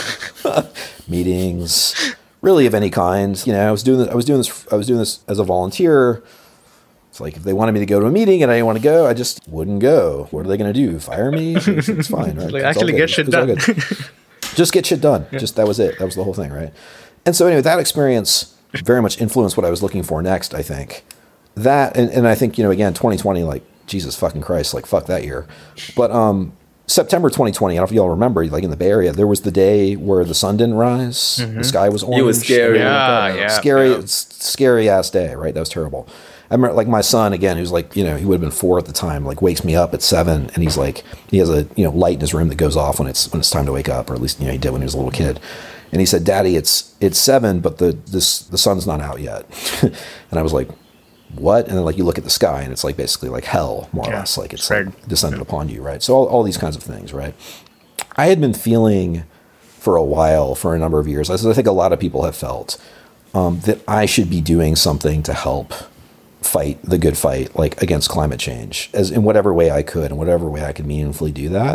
meetings, really of any kind. You know, I was doing this, I was doing this, I was doing this as a volunteer. It's like if they wanted me to go to a meeting and I didn't want to go, I just wouldn't go. What are they going to do? Fire me? It's, it's fine, right? Like It's actually get shit done. Just get shit done. Yeah. Just that was it. That was the whole thing, right? And so anyway, that experience very much influenced what I was looking for next, I think. That and, and I think, you know, again, twenty twenty, like Jesus fucking Christ, like fuck that year. But um September twenty twenty, I don't know if y'all remember, like in the Bay Area, there was the day where the sun didn't rise. Mm-hmm. The sky was orange. It was scary. Yeah, yeah. Scary, yeah. scary ass day, right? That was terrible. I remember like my son, again, who's like, you know, he would have been four at the time, like wakes me up at seven and he's like, he has a, you know, light in his room that goes off when it's, when it's time to wake up, or at least, you know, he did when he was a little kid. And he said, Daddy, it's, it's seven, but the, this, the sun's not out yet. And I was like, what? And then like you look at the sky and it's like basically like hell, more or yeah, less, like it's like descended yeah. upon you, right? So all, all these kinds of things, right? I had been feeling for a while, for a number of years, as I think a lot of people have felt, um, that I should be doing something to help fight the good fight, like against climate change, as in whatever way I could, in whatever way I could meaningfully do that.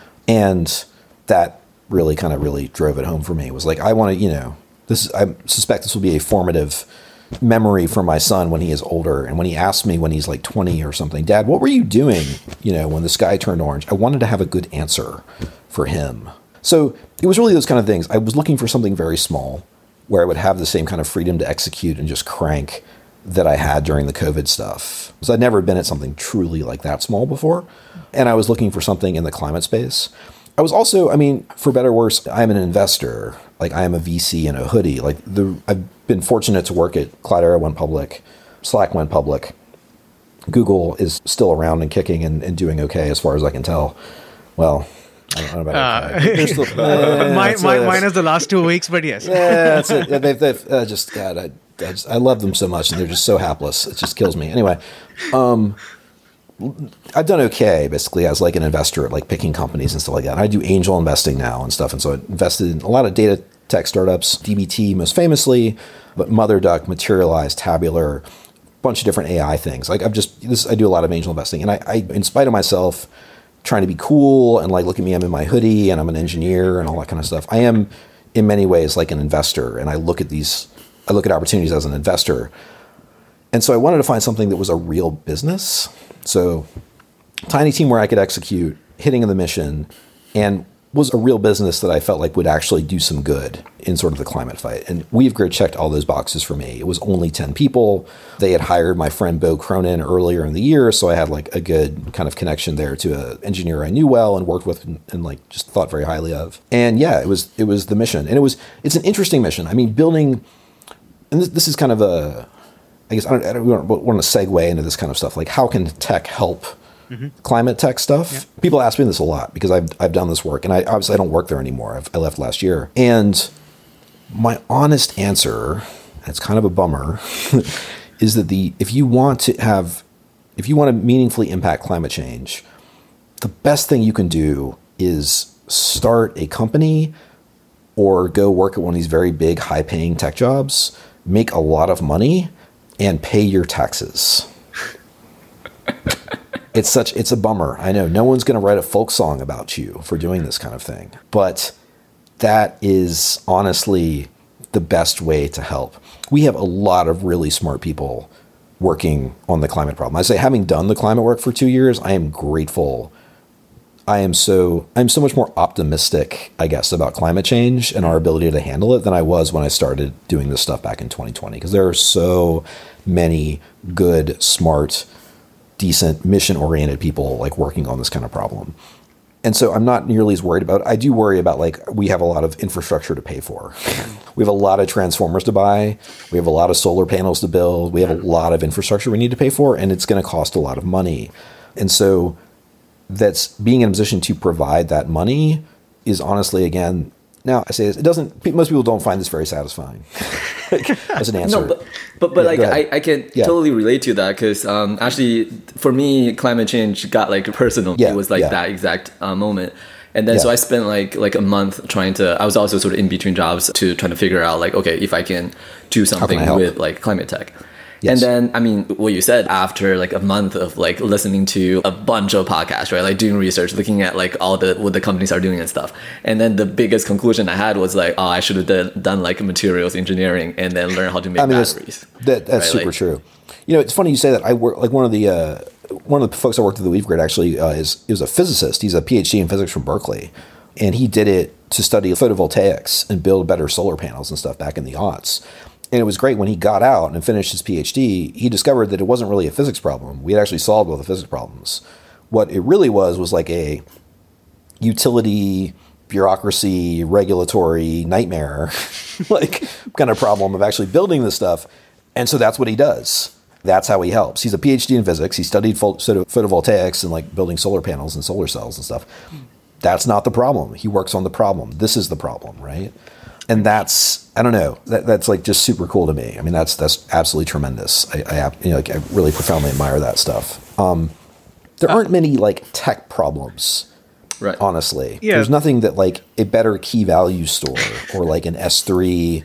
And that really kind of really drove it home for me. It was like, I want to, you know, this, I suspect this will be a formative memory for my son when he is older. And when he asked me when he's like twenty or something, Dad, what were you doing, you know, when the sky turned orange? I wanted to have a good answer for him. So it was really those kind of things. I was looking for something very small where I would have the same kind of freedom to execute and just crank that I had during the COVID stuff. Because I'd never been at something truly like that small before. And I was looking for something in the climate space. I was also, I mean, for better or worse, I'm an investor. Like I am a V C in a hoodie. Like the, I've been fortunate to work at Cloudera went public, Slack went public. Google is still around and kicking and, and doing okay as far as I can tell. Well, I don't know about uh, okay. still, uh, mine, mine, mine is the last two weeks, but yes. Yeah, that's it. They've, they've uh, just, God, I, I, just, I love them so much and they're just so hapless. It just kills me. Anyway, um, I've done okay, basically, as like an investor at like picking companies and stuff like that. And I do angel investing now and stuff. And so I invested in a lot of data tech startups, D B T most famously, but MotherDuck, Materialize, Tabular, a bunch of different A I things. Like I've just, this, I do a lot of angel investing. And I, I, in spite of myself trying to be cool and like, look at me, I'm in my hoodie and I'm an engineer and all that kind of stuff, I am in many ways like an investor. And I look at these I look at opportunities as an investor. And so I wanted to find something that was a real business. So tiny team where I could execute, hitting the mission, and was a real business that I felt like would actually do some good in sort of the climate fight. And WeaveGrid checked all those boxes for me. It was only ten people. They had hired my friend Bo Cronin earlier in the year, so I had like a good kind of connection there to an engineer I knew well and worked with and, and like just thought very highly of. And yeah, it was it was the mission. And it was it's an interesting mission. I mean, building, and this, this is kind of a, I guess I don't, I don't want to segue into this kind of stuff. Like, how can tech help Mm-hmm. climate tech stuff? Yeah. People ask me this a lot because I've I've done this work, and I obviously I don't work there anymore. I've, I left last year, and my honest answer, and it's kind of a bummer, is that the if you want to have if you want to meaningfully impact climate change, the best thing you can do is start a company or go work at one of these very big, high-paying tech jobs, make a lot of money, and pay your taxes. It's such, it's a bummer. I know no one's going to write a folk song about you for doing this kind of thing, but that is honestly the best way to help. We have a lot of really smart people working on the climate problem. I say, having done the climate work for two years, I am grateful. I am so, I'm so much more optimistic, I guess, about climate change and our ability to handle it than I was when I started doing this stuff back in twenty twenty, because there are so many good, smart, decent, mission-oriented people like working on this kind of problem. And so I'm not nearly as worried about it. I do worry about, like, we have a lot of infrastructure to pay for. We have a lot of transformers to buy. We have a lot of solar panels to build. We have a lot of infrastructure we need to pay for, and it's going to cost a lot of money. And so that's being in a position to provide that money is honestly, again, now I say this, it doesn't, most people don't find this very satisfying as an answer. No, but but, but yeah, like I, I can yeah. totally relate to that, because um, actually for me, climate change got like personal. Yeah, it was like yeah. that exact uh, moment. And then yeah. so I spent like like a month trying to, I was also sort of in between jobs to trying to figure out like, okay, if I can do something can with like climate tech. Yes. And then, I mean, what you said, after like a month of like listening to a bunch of podcasts, right? Like doing research, looking at like all the, what the companies are doing and stuff. And then the biggest conclusion I had was like, oh, I should have done, done like materials engineering and then learn how to make I mean, batteries. That, that's right? super like, true. You know, it's funny you say that. I work, like one of the, uh, one of the folks I worked with at the WeaveGrid actually uh, is, is a physicist. He's a PhD in physics from Berkeley. And he did it to study photovoltaics and build better solar panels and stuff back in the aughts. And it was great when he got out and finished his PhD, he discovered that it wasn't really a physics problem. We had actually solved all the physics problems. What it really was was like a utility, bureaucracy, regulatory nightmare, like kind of problem of actually building this stuff. And so that's what he does. That's how he helps. He's a PhD in physics. He studied photovoltaics and like building solar panels and solar cells and stuff. That's not the problem. He works on the problem. This is the problem, right? And that's, I don't know, that, that's like just super cool to me. I mean, that's that's absolutely tremendous. I, I, you know, like, I really profoundly admire that stuff. Um, there aren't many like tech problems, right? Honestly, yeah. There's nothing that like a better key value store or like an S three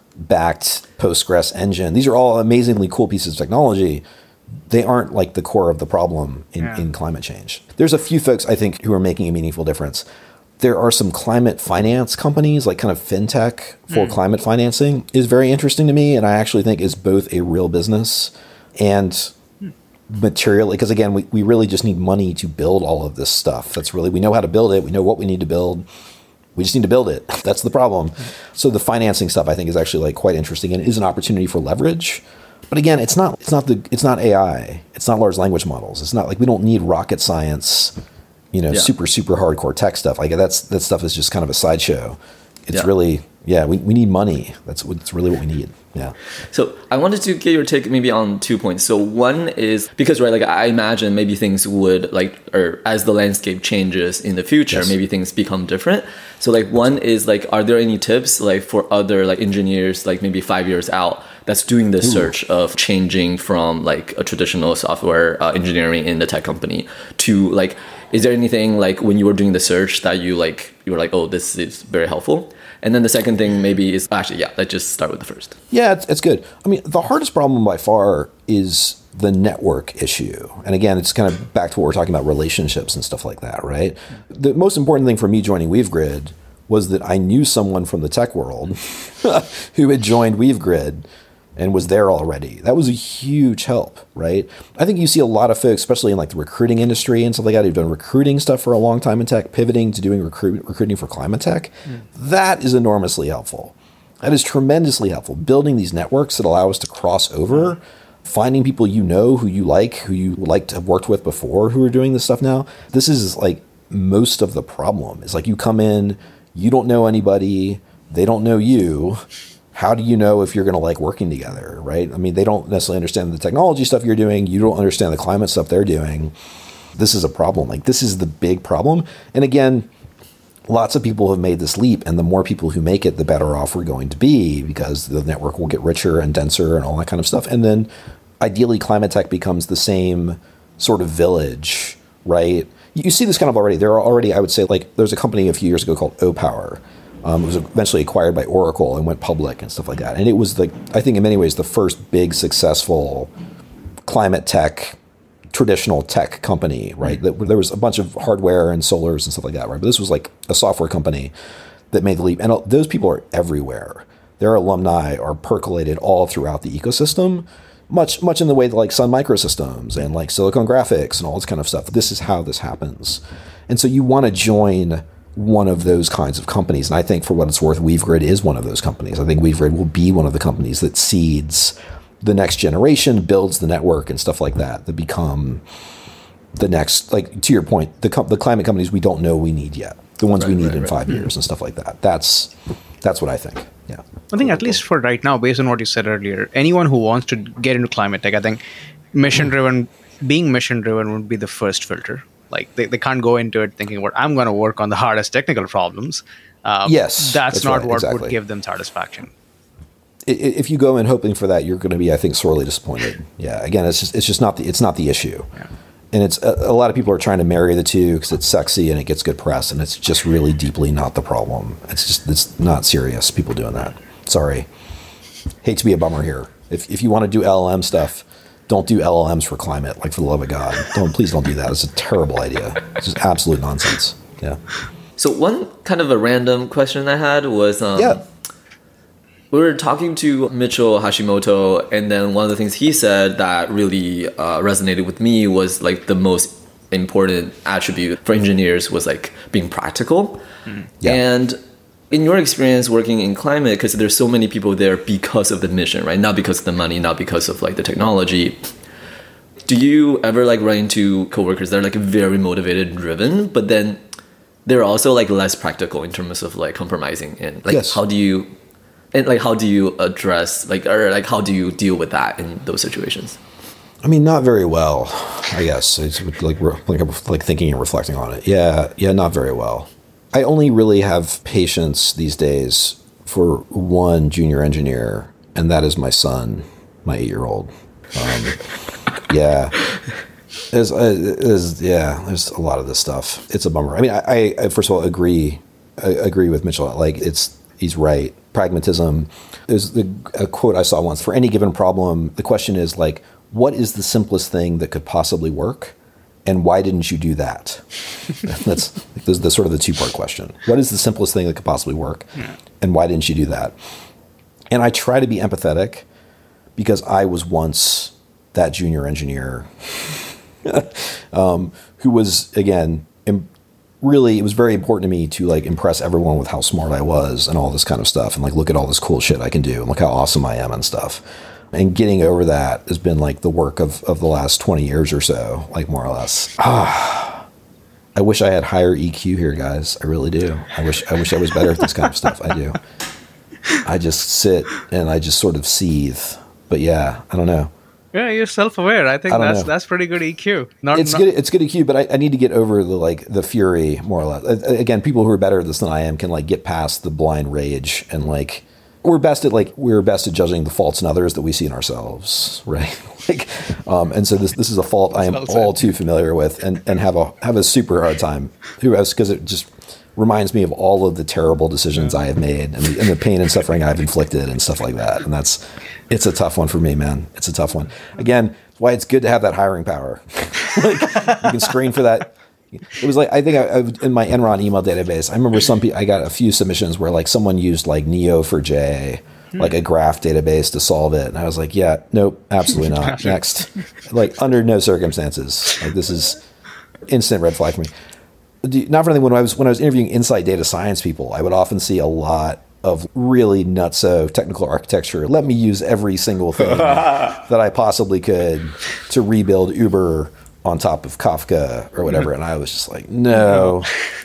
backed Postgres engine. These are all amazingly cool pieces of technology. They aren't like the core of the problem in, yeah. in climate change. There's a few folks I think who are making a meaningful difference. There are some climate finance companies, like kind of fintech for mm. climate financing is very interesting to me. And I actually think is both a real business and mm. material. Because again, we, we really just need money to build all of this stuff. That's really, we know how to build it. We know what we need to build. We just need to build it. That's the problem. Mm. So the financing stuff I think is actually like quite interesting and it is an opportunity for leverage. But again, it's not, it's not the, it's not A I. It's not large language models. It's not like we don't need rocket science. You know, yeah. super, super hardcore tech stuff. Like that's that stuff is just kind of a sideshow. It's yeah. really, yeah, we, we need money. That's that's really what we need. Yeah. So I wanted to get your take maybe on two points. So one is because, right, like I imagine maybe things would like, or as the landscape changes in the future, yes. maybe things become different. So like one is like, are there any tips like for other like engineers, like maybe five years out that's doing the Ooh. search of changing from like a traditional software uh, engineering in the tech company to like, is there anything like when you were doing the search that you like, you were like, oh, this is very helpful? And then the second thing maybe is actually, yeah, let's just start with the first. Yeah, it's, it's good. I mean, the hardest problem by far is the network issue. And again, it's kind of back to what we're talking about, relationships and stuff like that, right? The most important thing for me joining WeaveGrid was that I knew someone from the tech world who had joined WeaveGrid and was there already. That was a huge help, right? I think you see a lot of folks, especially in like the recruiting industry and stuff like that, who've done recruiting stuff for a long time in tech, pivoting to doing recruit, recruiting for climate tech. Mm. That is enormously helpful. That is tremendously helpful. Building these networks that allow us to cross over, finding people you know, who you like, who you like to have worked with before, who are doing this stuff now. This is like most of the problem. It's like you come in, you don't know anybody, they don't know you. How do you know if you're going to like working together, right? I mean, they don't necessarily understand the technology stuff you're doing. You don't understand the climate stuff they're doing. This is a problem. Like, this is the big problem. And again, lots of people have made this leap, and the more people who make it, the better off we're going to be, because the network will get richer and denser and all that kind of stuff. And then ideally, climate tech becomes the same sort of village, right? You see this kind of already. There are already, I would say, like, there's a company a few years ago called O-Power. Um, it was eventually acquired by Oracle and went public and stuff like that. And it was, the, I think in many ways, the first big successful climate tech, traditional tech company, right? That, there was a bunch of hardware and solars and stuff like that, right? But this was like a software company that made the leap. And those people are everywhere. Their alumni are percolated all throughout the ecosystem, much much in the way that like Sun Microsystems and like Silicon Graphics and all this kind of stuff. This is how this happens. And so you want to join one of those kinds of companies. And I think for what it's worth, WeaveGrid is one of those companies. I think WeaveGrid will be one of the companies that seeds the next generation, builds the network and stuff like that, that become the next, like to your point, the com- the climate companies we don't know we need yet, the ones right, we need right, in right. five years mm-hmm. and stuff like that. That's that's what I think. Yeah. I think at least for right now, based on what you said earlier, anyone who wants to get into climate tech, I think mission-driven, being mission-driven would be the first filter. Like they, they can't go into it thinking, "What I'm going to work on the hardest technical problems." Um, yes, that's, that's not right, what exactly. would give them satisfaction. If you go in hoping for that, you're going to be, I think, sorely disappointed. Yeah. Again, it's just it's just not the it's not the issue, yeah. and it's a, a lot of people are trying to marry the two because it's sexy and it gets good press, and it's just really deeply not the problem. It's just it's not serious. People doing that. Sorry, hate to be a bummer here. If if you want to do L L M stuff, don't do L L Ms for climate, like for the love of God. Don't please don't do that. It's a terrible idea. It's just absolute nonsense. Yeah. So one kind of a random question I had was um, yeah. we were talking to Mitchell Hashimoto, and then one of the things he said that really uh, resonated with me was like the most important attribute for engineers was like being practical. Mm. Yeah. And in your experience working in climate, because there's so many people there because of the mission, right? Not because of the money, not because of like the technology. Do you ever like run into coworkers that are like very motivated and driven, but then they're also like less practical in terms of like compromising? And like, yes. how do you, and like, how do you address like, or like, how do you deal with that in those situations? I mean, not very well, I guess. It's like we're like, like thinking and reflecting on it. Yeah, yeah, not very well. I only really have patience these days for one junior engineer, and that is my son, my eight-year-old. Um, yeah, there's, uh, there's yeah, there's a lot of this stuff. It's a bummer. I mean, I, I first of all agree, I agree with Mitchell. Like, it's he's right. Pragmatism. There's the, a quote I saw once: "For any given problem, the question is like, what is the simplest thing that could possibly work? And why didn't you do that?" That's the, the sort of the two-part question. What is the simplest thing that could possibly work? Yeah. And why didn't you do that? And I try to be empathetic because I was once that junior engineer um, who was, again, im- really, it was very important to me to like impress everyone with how smart I was and all this kind of stuff. And like, look at all this cool shit I can do and look how awesome I am and stuff. And getting over that has been like the work of, of the last twenty years or so, like more or less. Ah, I wish I had higher E Q here, guys. I really do. I wish I wish I was better at this kind of stuff. I do. I just sit and I just sort of seethe. But yeah, I don't know. Yeah, you're self-aware. I think I that's know. that's pretty good E Q. Not, it's not- good. It's good E Q, but I, I need to get over the like the fury more or less. Again, people who are better at this than I am can like get past the blind rage and like. We're best at like we're best at judging the faults in others that we see in ourselves, right? like, um, and so this this is a fault I am all too familiar with, and, and have a have a super hard time. Who else? Because it just reminds me of all of the terrible decisions I have made and the, and the pain and suffering I've inflicted and stuff like that. And that's it's a tough one for me, man. It's a tough one. Again, why it's good to have that hiring power. like, you can screen for that. You it was like, I think I, I in my Enron email database, I remember some people, I got a few submissions where like someone used like Neo four j, hmm. like a graph database to solve it. And I was like, yeah, nope, absolutely not. Next. Like under no circumstances. Like this is instant red flag for me. Not for anything, when I was when I was interviewing inside data science people, I would often see a lot of really nutso technical architecture. Let me use every single thing that I possibly could to rebuild Uber on top of Kafka or whatever. And I was just like, no,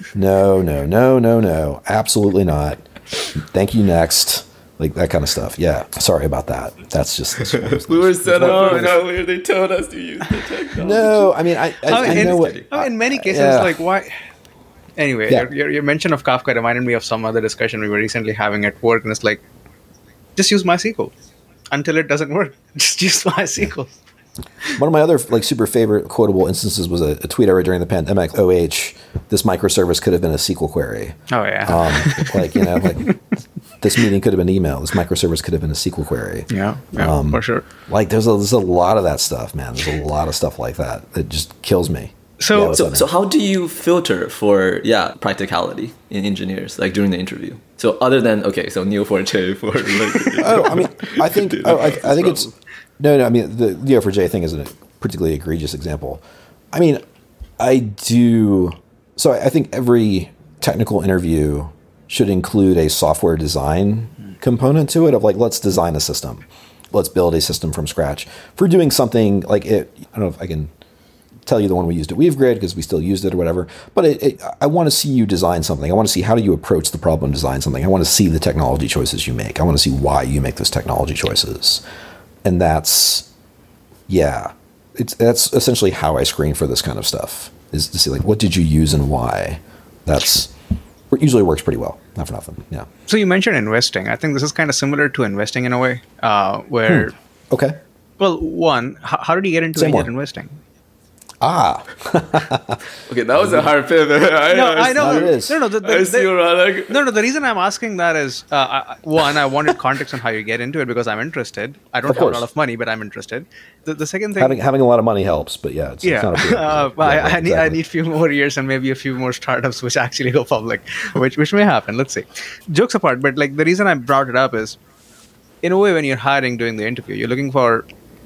no, no, no, no, no, absolutely not. Thank you, next. Like that kind of stuff. Yeah. Sorry about that. That's just. That's we were set up earlier. They told us to use the technology. No, I mean, I, I, I, I know what. I mean, in many cases, yeah. like why. Anyway, yeah. your, your, your mention of Kafka reminded me of some other discussion we were recently having at work, and it's like, just use MySQL until it doesn't work. Just use MySQL. One of my other like super favorite quotable instances was a, a tweet I read during the pandemic. O H, this microservice could have been a S Q L query. Oh yeah. Um, like you know, like this meeting could have been email. This microservice could have been a S Q L query. Yeah, yeah, um, for sure. Like there's a, there's a lot of that stuff, man. There's a lot of stuff like that that just kills me. So, yeah, so, so how do you filter for yeah practicality in engineers like during the interview? So other than okay, so Neo four j for like. oh, I mean, I think oh, I, I think it's no, no. I mean, the Neo four j thing is a particularly egregious example. I mean, I do. So I think every technical interview should include a software design component to it of like, let's design a system, let's build a system from scratch. For doing something like it, I don't know if I can tell you the one we used at WeaveGrid because we still used it or whatever. But it, it, I want to see you design something. I want to see how do you approach the problem, design something. I want to see the technology choices you make. I want to see why you make those technology choices. And that's, yeah, it's that's essentially how I screen for this kind of stuff, is to see like, what did you use and why? That's it usually works pretty well. Not for nothing. Yeah. So you mentioned investing. I think this is kind of similar to investing in a way uh, where. Hmm. Okay. Well, one, how, how did you get into angel investing? Ah. Okay, that was a hard pivot. I, no, I, I know. No, it is. No, no, the, the, I see you, Rana. no, no. The reason I'm asking that is, uh, I, one, I wanted context on how you get into it because I'm interested. I don't of have course. a lot of money, but I'm interested. The, the second thing, having having a lot of money helps, but yeah, it's, yeah. it's not a uh, well, yeah, I, I exactly. need I need a few more years and maybe a few more startups which actually go public, which which may happen. Let's see. Jokes apart, but like the reason I brought it up is, in a way, when you're hiring doing the interview, you're looking for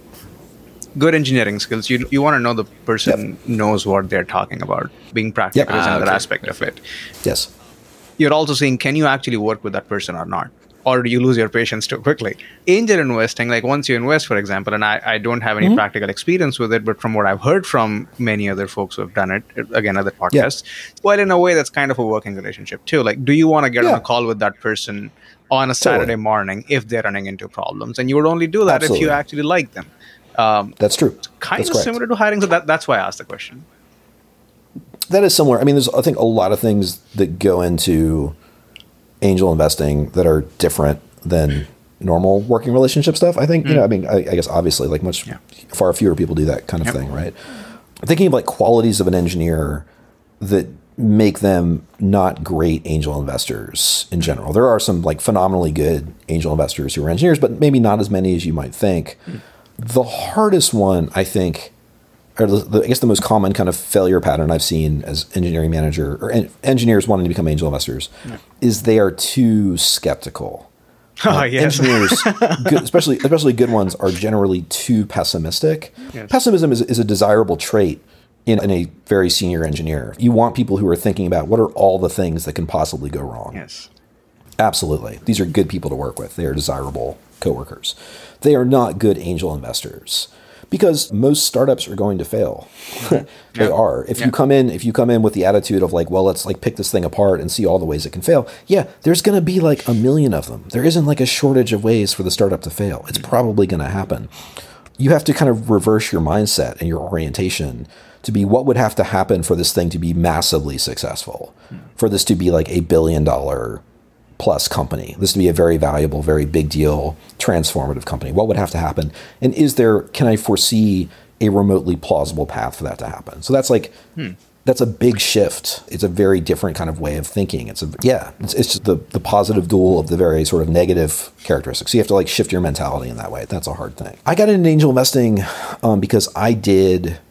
good engineering skills. You you want to know the person yep. knows what they're talking about. Being practical yep. is ah, another okay. aspect of it. Yes. You're also seeing, can you actually work with that person or not? Or do you lose your patience too quickly? Angel investing, like once you invest, for example, and I, I don't have any mm-hmm. practical experience with it, but from what I've heard from many other folks who have done it, again, other podcasts, yeah. well, in a way, that's kind of a working relationship too. Like, do you want to get yeah. on a call with that person on a Saturday totally. morning if they're running into problems? And you would only do that Absolutely. if you actually like them. Um, that's true. Kind that's of correct. similar to hiring, so that, that's why I asked the question. That is similar. I mean, there's, I think, a lot of things that go into angel investing that are different than normal working relationship stuff. I think, mm. you know, I mean, I, I guess obviously like much yeah. far fewer people do that kind of yep. thing, right? Thinking of like qualities of an engineer that make them not great angel investors in general. There are some like phenomenally good angel investors who are engineers, but maybe not as many as you might think. Mm. The hardest one, I think, or the, I guess the most common kind of failure pattern I've seen as engineering manager or en- engineers wanting to become angel investors yeah. is they are too skeptical. Oh, uh, yes. Engineers, good, especially especially good ones, are generally too pessimistic. Yes. Pessimism is, is a desirable trait in, in a very senior engineer. You want people who are thinking about what are all the things that can possibly go wrong. Yes. Absolutely. These are good people to work with. They are desirable coworkers. They are not good angel investors because most startups are going to fail. they yeah. are. If yeah. you come in, if you come in with the attitude of like, well, let's like pick this thing apart and see all the ways it can fail. Yeah, there's going to be like a million of them. There isn't like a shortage of ways for the startup to fail. It's probably going to happen. You have to kind of reverse your mindset and your orientation to be what would have to happen for this thing to be massively successful, for this to be like a billion dollar plus company, this to be a very valuable, very big deal, transformative company. What would have to happen? And is there, can I foresee a remotely plausible path for that to happen? So that's like, hmm. that's a big shift. It's a very different kind of way of thinking. It's a, yeah, it's, it's just the, the positive dual of the very sort of negative characteristics. So you have to like shift your mentality in that way. That's a hard thing. I got into angel investing um, because I did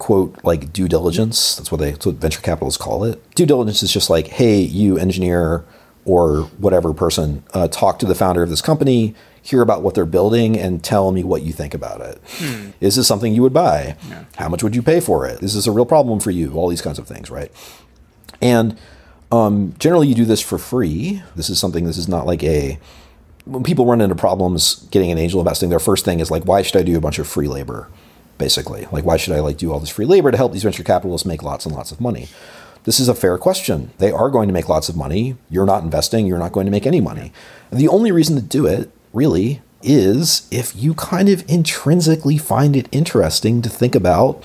quote like due diligence. That's what they that's what venture capitalists call it. Due diligence is just like, hey, you engineer or whatever person, uh, talk to the founder of this company, hear about what they're building, and tell me what you think about it. Hmm. Is this something you would buy? Yeah. How much would you pay for it? Is this a real problem for you? All these kinds of things, right? And um, generally you do this for free. This is something, this is not like a, when people run into problems getting an angel investing, their first thing is like, why should I do a bunch of free labor? Basically, like, why should I like do all this free labor to help these venture capitalists make lots and lots of money? This is a fair question. They are going to make lots of money. You're not investing. You're not going to make any money. The only reason to do it, really, is if you kind of intrinsically find it interesting to think about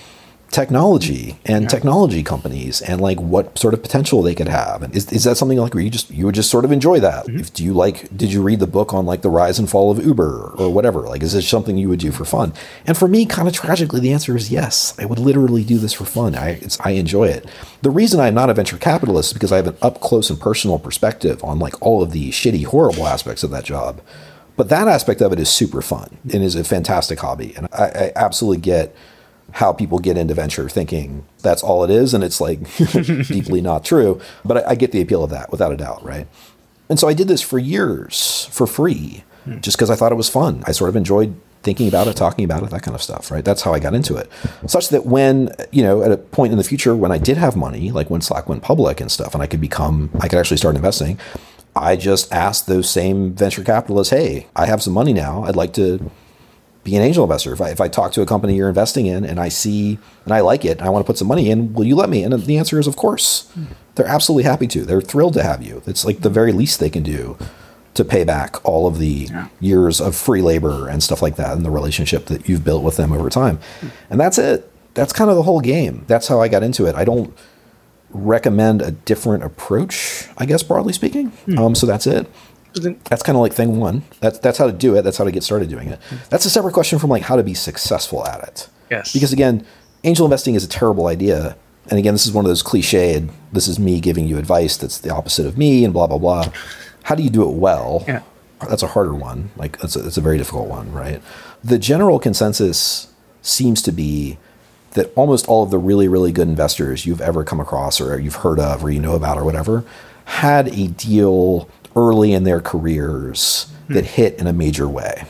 technology and yeah. technology companies and like what sort of potential they could have. And is, is that something like where you just you would just sort of enjoy that? Mm-hmm. If do you like did you read the book on like the rise and fall of Uber or whatever? Like, is this something you would do for fun? And for me, kind of tragically, the answer is yes. I would literally do this for fun. I it's, I enjoy it. The reason I'm not a venture capitalist is because I have an up close and personal perspective on like all of the shitty, horrible aspects of that job. But that aspect of it is super fun and is a fantastic hobby. And I, I absolutely get how people get into venture thinking that's all it is. And it's like deeply not true. But I, I get the appeal of that without a doubt, right? And so I did this for years for free, hmm. just because I thought it was fun. I sort of enjoyed thinking about it, talking about it, that kind of stuff, right? That's how I got into it. Such that when, you know, at a point in the future when I did have money, like when Slack went public and stuff, and I could become, I could actually start investing, I just asked those same venture capitalists, hey, I have some money now. I'd like to be an angel investor. If I, if I talk to a company you're investing in and I see, and I like it, and I want to put some money in, will you let me? And the answer is, of course. Mm. They're absolutely happy to. They're thrilled to have you. It's like the very least they can do to pay back all of the yeah. years of free labor and stuff like that and the relationship that you've built with them over time. Mm. And that's it. That's kind of the whole game. That's how I got into it. I don't recommend a different approach, I guess, broadly speaking. Mm. Um, so that's it. That's kind of like thing one. That's that's how to do it. That's how to get started doing it. That's a separate question from like how to be successful at it. Yes. Because again, angel investing is a terrible idea. And again, this is one of those cliched, this is me giving you advice that's the opposite of me and blah, blah, blah. How do you do it well? Yeah. That's a harder one. Like that's a, it's a very difficult one, right? The general consensus seems to be that almost all of the really, really good investors you've ever come across or you've heard of or you know about or whatever had a deal early in their careers hmm. that hit in a major way.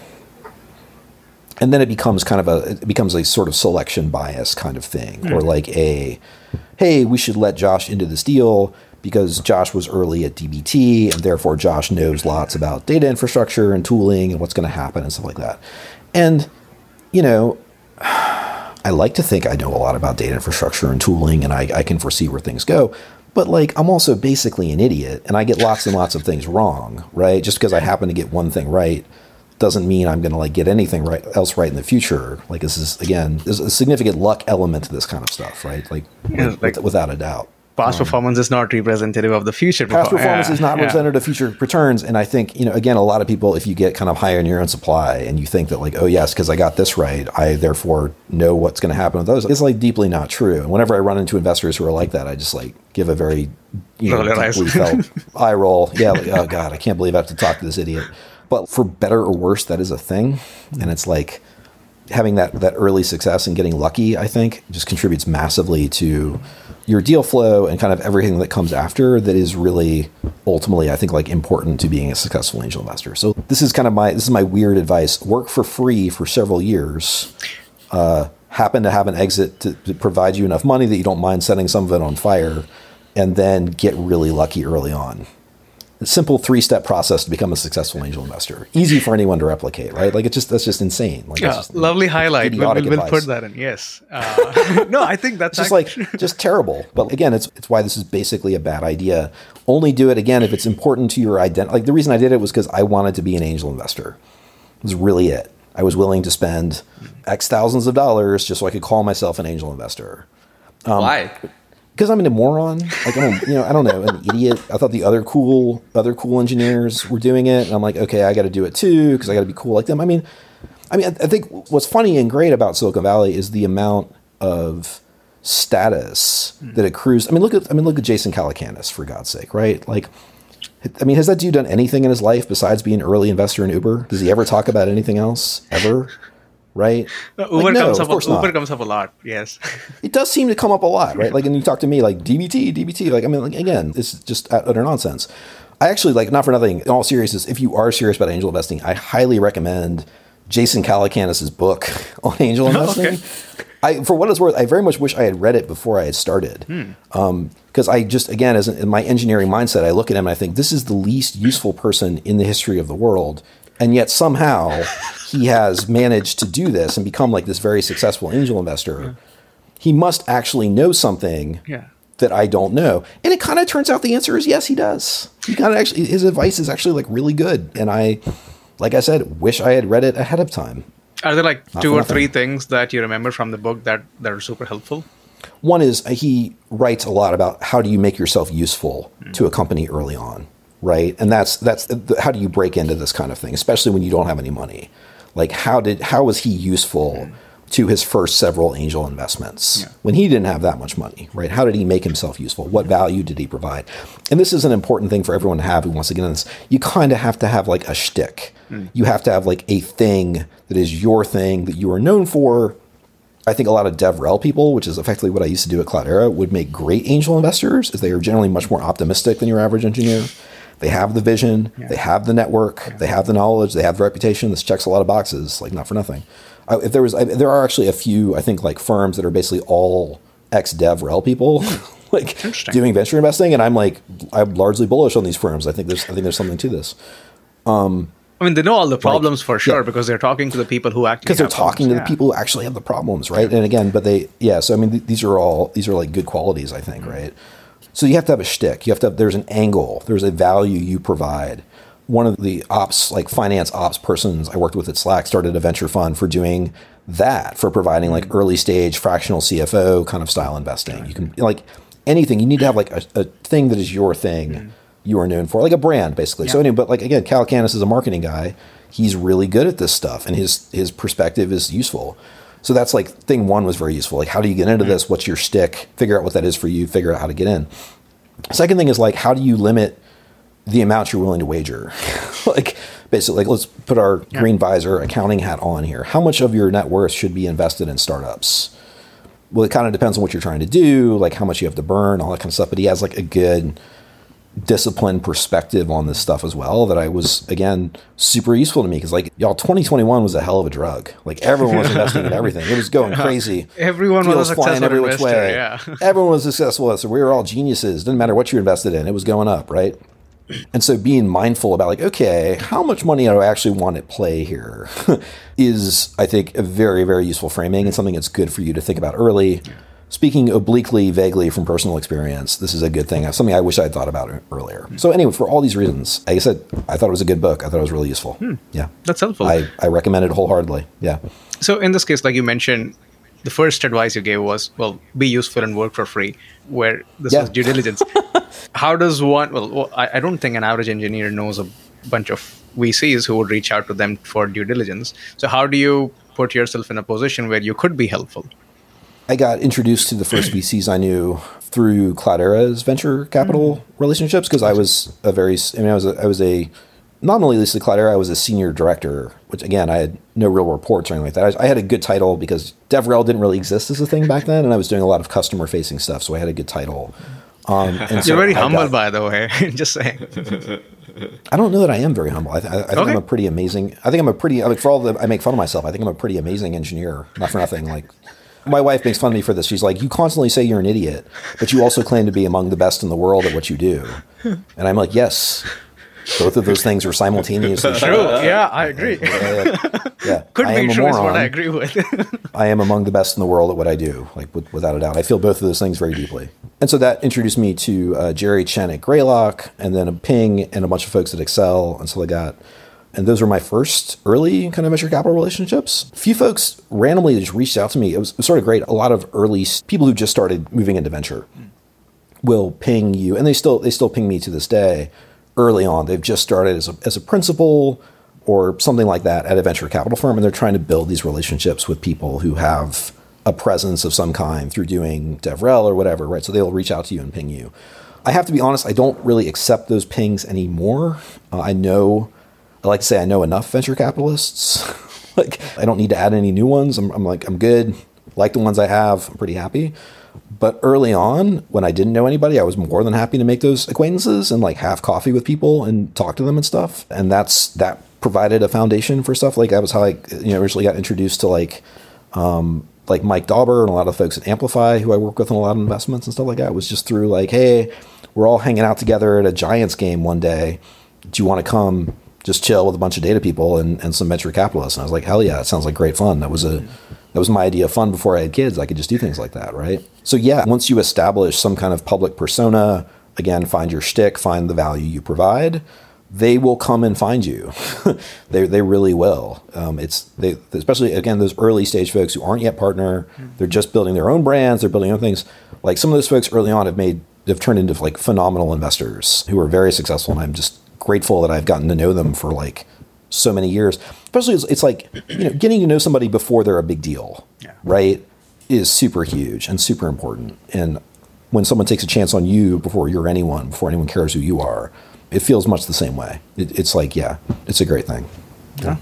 And then it becomes kind of a, it becomes a sort of selection bias kind of thing, hmm. or like a, hey, we should let Josh into this deal because Josh was early at D B T and therefore Josh knows lots about data infrastructure and tooling and what's going to happen and stuff like that. And, you know, I like to think I know a lot about data infrastructure and tooling and I, I can foresee where things go. But like, I'm also basically an idiot and I get lots and lots of things wrong, right? Just because I happen to get one thing right doesn't mean I'm going to like get anything right else right in the future. Like this is, again, there's a significant luck element to this kind of stuff, right? Like, yeah, like without a doubt. Past um, performance is not representative of the future. Past perform- performance yeah, is not yeah. representative of future returns. And I think, you know, again, a lot of people, if you get kind of high on your own supply and you think that like, oh yes, because I got this right, I therefore know what's going to happen with those. It's like deeply not true. And whenever I run into investors who are like that, I just like give a very, you know, deeply felt eye roll. Yeah. Like, oh God, I can't believe I have to talk to this idiot. But for better or worse, that is a thing. And it's like having that, that early success and getting lucky, I think just contributes massively to your deal flow and kind of everything that comes after that is really ultimately, I think, like important to being a successful angel investor. So this is kind of my, this is my weird advice. Work for free for several years, uh, happen to have an exit to, to provide you enough money that you don't mind setting some of it on fire, and then get really lucky early on. A simple three-step process to become a successful angel investor. Easy for anyone to replicate, right? Like it's just that's just insane. Like, yeah, just lovely highlight. We'll, we'll, we'll put that in. Yes. Uh, no, I think that's just like just terrible. But again, it's it's why this is basically a bad idea. Only do it again if it's important to your identity. Like the reason I did it was because I wanted to be an angel investor. It was really it. I was willing to spend X thousands of dollars just so I could call myself an angel investor. Um, why? Because I'm a moron, like I don't, you know, I don't know, an idiot. I thought the other cool, other cool engineers were doing it, and I'm like, okay, I got to do it too because I got to be cool like them. I mean, I mean, I think what's funny and great about Silicon Valley is the amount of status mm. that accrues. I mean, look at, I mean, look at Jason Calacanis, for God's sake, right? Like, I mean, has that dude done anything in his life besides be an early investor in Uber? Does he ever talk about anything else ever? right? Uh, Like, Uber no, comes of up. course A, Uber not. comes up a lot. Yes. It does seem to come up a lot, right? Like, and you talk to me like D B T, D B T. Like, I mean, like, again, it's just utter nonsense. I actually, like, not for nothing, in all seriousness, if you are serious about angel investing, I highly recommend Jason Calacanis' book on angel investing. Okay. I, for what it's worth, I very much wish I had read it before I had started. Hmm. Um, because I just, again, as in my engineering mindset, I look at him and I think this is the least useful person in the history of the world. And yet somehow he has managed to do this and become like this very successful angel investor. Yeah. He must actually know something Yeah. that I don't know. And it kind of turns out the answer is yes, he does. He kind of actually, his advice is actually like really good. And I, like I said, wish I had read it ahead of time. Are there like Not two for or nothing. three things that you remember from the book that, that are super helpful? One is he writes a lot about how do you make yourself useful mm. to a company early on, right? And that's that's the, how do you break into this kind of thing, especially when you don't have any money. Like how did how was he useful mm. to his first several angel investments yeah. when he didn't have that much money, right? How did he make himself useful? What value did he provide? And this is an important thing for everyone to have who wants to get in this. You kind of have to have like a shtick. Mm. You have to have like a thing that is your thing that you are known for. I think a lot of DevRel people, which is effectively what I used to do at Cloudera, would make great angel investors, as they are generally much more optimistic than your average engineer. They have the vision, yeah. they have the network, yeah. they have the knowledge, they have the reputation. This checks a lot of boxes, like not for nothing. I, if there was, I, there are actually a few, I think, like firms that are basically all ex-DevRel people, like doing venture investing, and I'm like, I'm largely bullish on these firms. I think there's, I think there's something to this. Um, I mean, they know all the problems like, for sure yeah. because they're talking to the people who actually because they're talking problems. to yeah. the people who actually have the problems, right? Yeah. And again, but they, yeah. So I mean, th- these are all these are like good qualities, I think, mm-hmm. right? So you have to have a shtick. You have to have, there's an angle. There's a value you provide. One of the ops, like finance ops persons I worked with at Slack, started a venture fund for doing that, for providing like early stage fractional C F O kind of style investing. You can like anything. You need to have like a, a thing that is your thing. Mm-hmm. You are known for, like a brand, basically. Yeah. So anyway, but like again, Calacanis is a marketing guy. He's really good at this stuff, and his his perspective is useful. So that's like thing one was very useful. Like, how do you get into mm-hmm. this? What's your shtick? Figure out what that is for you. Figure out how to get in. Second thing is like, how do you limit the amount you're willing to wager? Like, basically, like let's put our yeah. green visor accounting hat on here. How much of your net worth should be invested in startups? Well, it kind of depends on what you're trying to do, like how much you have to burn, all that kind of stuff. But he has like a good disciplined perspective on this stuff as well that I was, again, super useful to me because like y'all twenty twenty-one was a hell of a drug. Like everyone was investing in everything. It was going crazy. Everyone Deals was a flying successful every which investor, way. yeah. Everyone was a successful investor. We were all geniuses. Didn't matter what you invested in. It was going up, right? And so being mindful about like, okay, how much money do I actually want at play here is, I think, a very, very useful framing and something that's good for you to think about early. Yeah. Speaking obliquely, vaguely from personal experience, this is a good thing. Something I wish I had thought about earlier. So anyway, for all these reasons, like I said, I thought it was a good book. I thought it was really useful. Hmm. Yeah. That's helpful. I, I recommend it wholeheartedly. Yeah. So in this case, like you mentioned, the first advice you gave was, well, be useful and work for free, where this yeah. was due diligence. How does one, well, I, I don't think an average engineer knows a bunch of V Cs who would reach out to them for due diligence. So how do you put yourself in a position where you could be helpful? I got introduced to the first V Cs I knew through Cloudera's venture capital mm-hmm. relationships because I was a very, I mean, I was a, I was a, not only Lisa Cloudera, I was a senior director, which again, I had no real reports or anything like that. I, I had a good title because DevRel didn't really exist as a thing back then, and I was doing a lot of customer facing stuff, so I had a good title. Um, and so You're very I humble, got, by the way. Just saying. I don't know that I am very humble. I, th- I think okay. I'm a pretty amazing. I think I'm a pretty. I mean, for all the I make fun of myself, I think I'm a pretty amazing engineer. Not for nothing. Like my wife makes fun of me for this. She's like, "You constantly say you're an idiot, but you also claim to be among the best in the world at what you do." And I'm like, "Yes, both of those things are simultaneously true." Yeah, I agree. Yeah, yeah. yeah. Could I be am true a is moron. what I agree with. I am among the best in the world at what I do, like with, without a doubt. I feel both of those things very deeply. And so that introduced me to uh, Jerry Chen at Greylock, and then a Ping and a bunch of folks at Excel. And so I got, and those were my first early kind of venture capital relationships. A few folks randomly just reached out to me. It was, it was sort of great. A lot of early people who just started moving into venture will ping you, and they still they still ping me to this day. Early on, they've just started as a, as a principal or something like that at a venture capital firm, and they're trying to build these relationships with people who have a presence of some kind through doing DevRel or whatever, right? So they'll reach out to you and ping you. I have to be honest, I don't really accept those pings anymore. Uh, I know, I like to say I know enough venture capitalists Like, I don't need to add any new ones. I'm, I'm like, I'm good. Like the ones I have, I'm pretty happy. But early on, when I didn't know anybody, I was more than happy to make those acquaintances and like have coffee with people and talk to them and stuff. And that's that provided a foundation for stuff. Like that was how I, you know, originally got introduced to like, um, like Mike Dauber and a lot of folks at Amplify who I work with in a lot of investments and stuff like that. It was just through like, hey, we're all hanging out together at a Giants game one day. Do you want to come just chill with a bunch of data people and, and some venture capitalists? And I was like, hell yeah, it sounds like great fun. That was a that was my idea of fun before I had kids. I could just do things like that, right? So yeah, once you establish some kind of public persona, again, find your shtick, find the value you provide, they will come and find you. they they really will. Um, it's they especially again those early stage folks who aren't yet partner. They're just building their own brands. They're building their own things. Like some of those folks early on have made have turned into like phenomenal investors who are very successful, and I'm just grateful that I've gotten to know them for like so many years. Especially it's, it's like, you know, getting to know somebody before they're a big deal, yeah. right, is super huge and super important. And when someone takes a chance on you before you're anyone, before anyone cares who you are, it feels much the same way. It, it's like, yeah, it's a great thing. Yeah.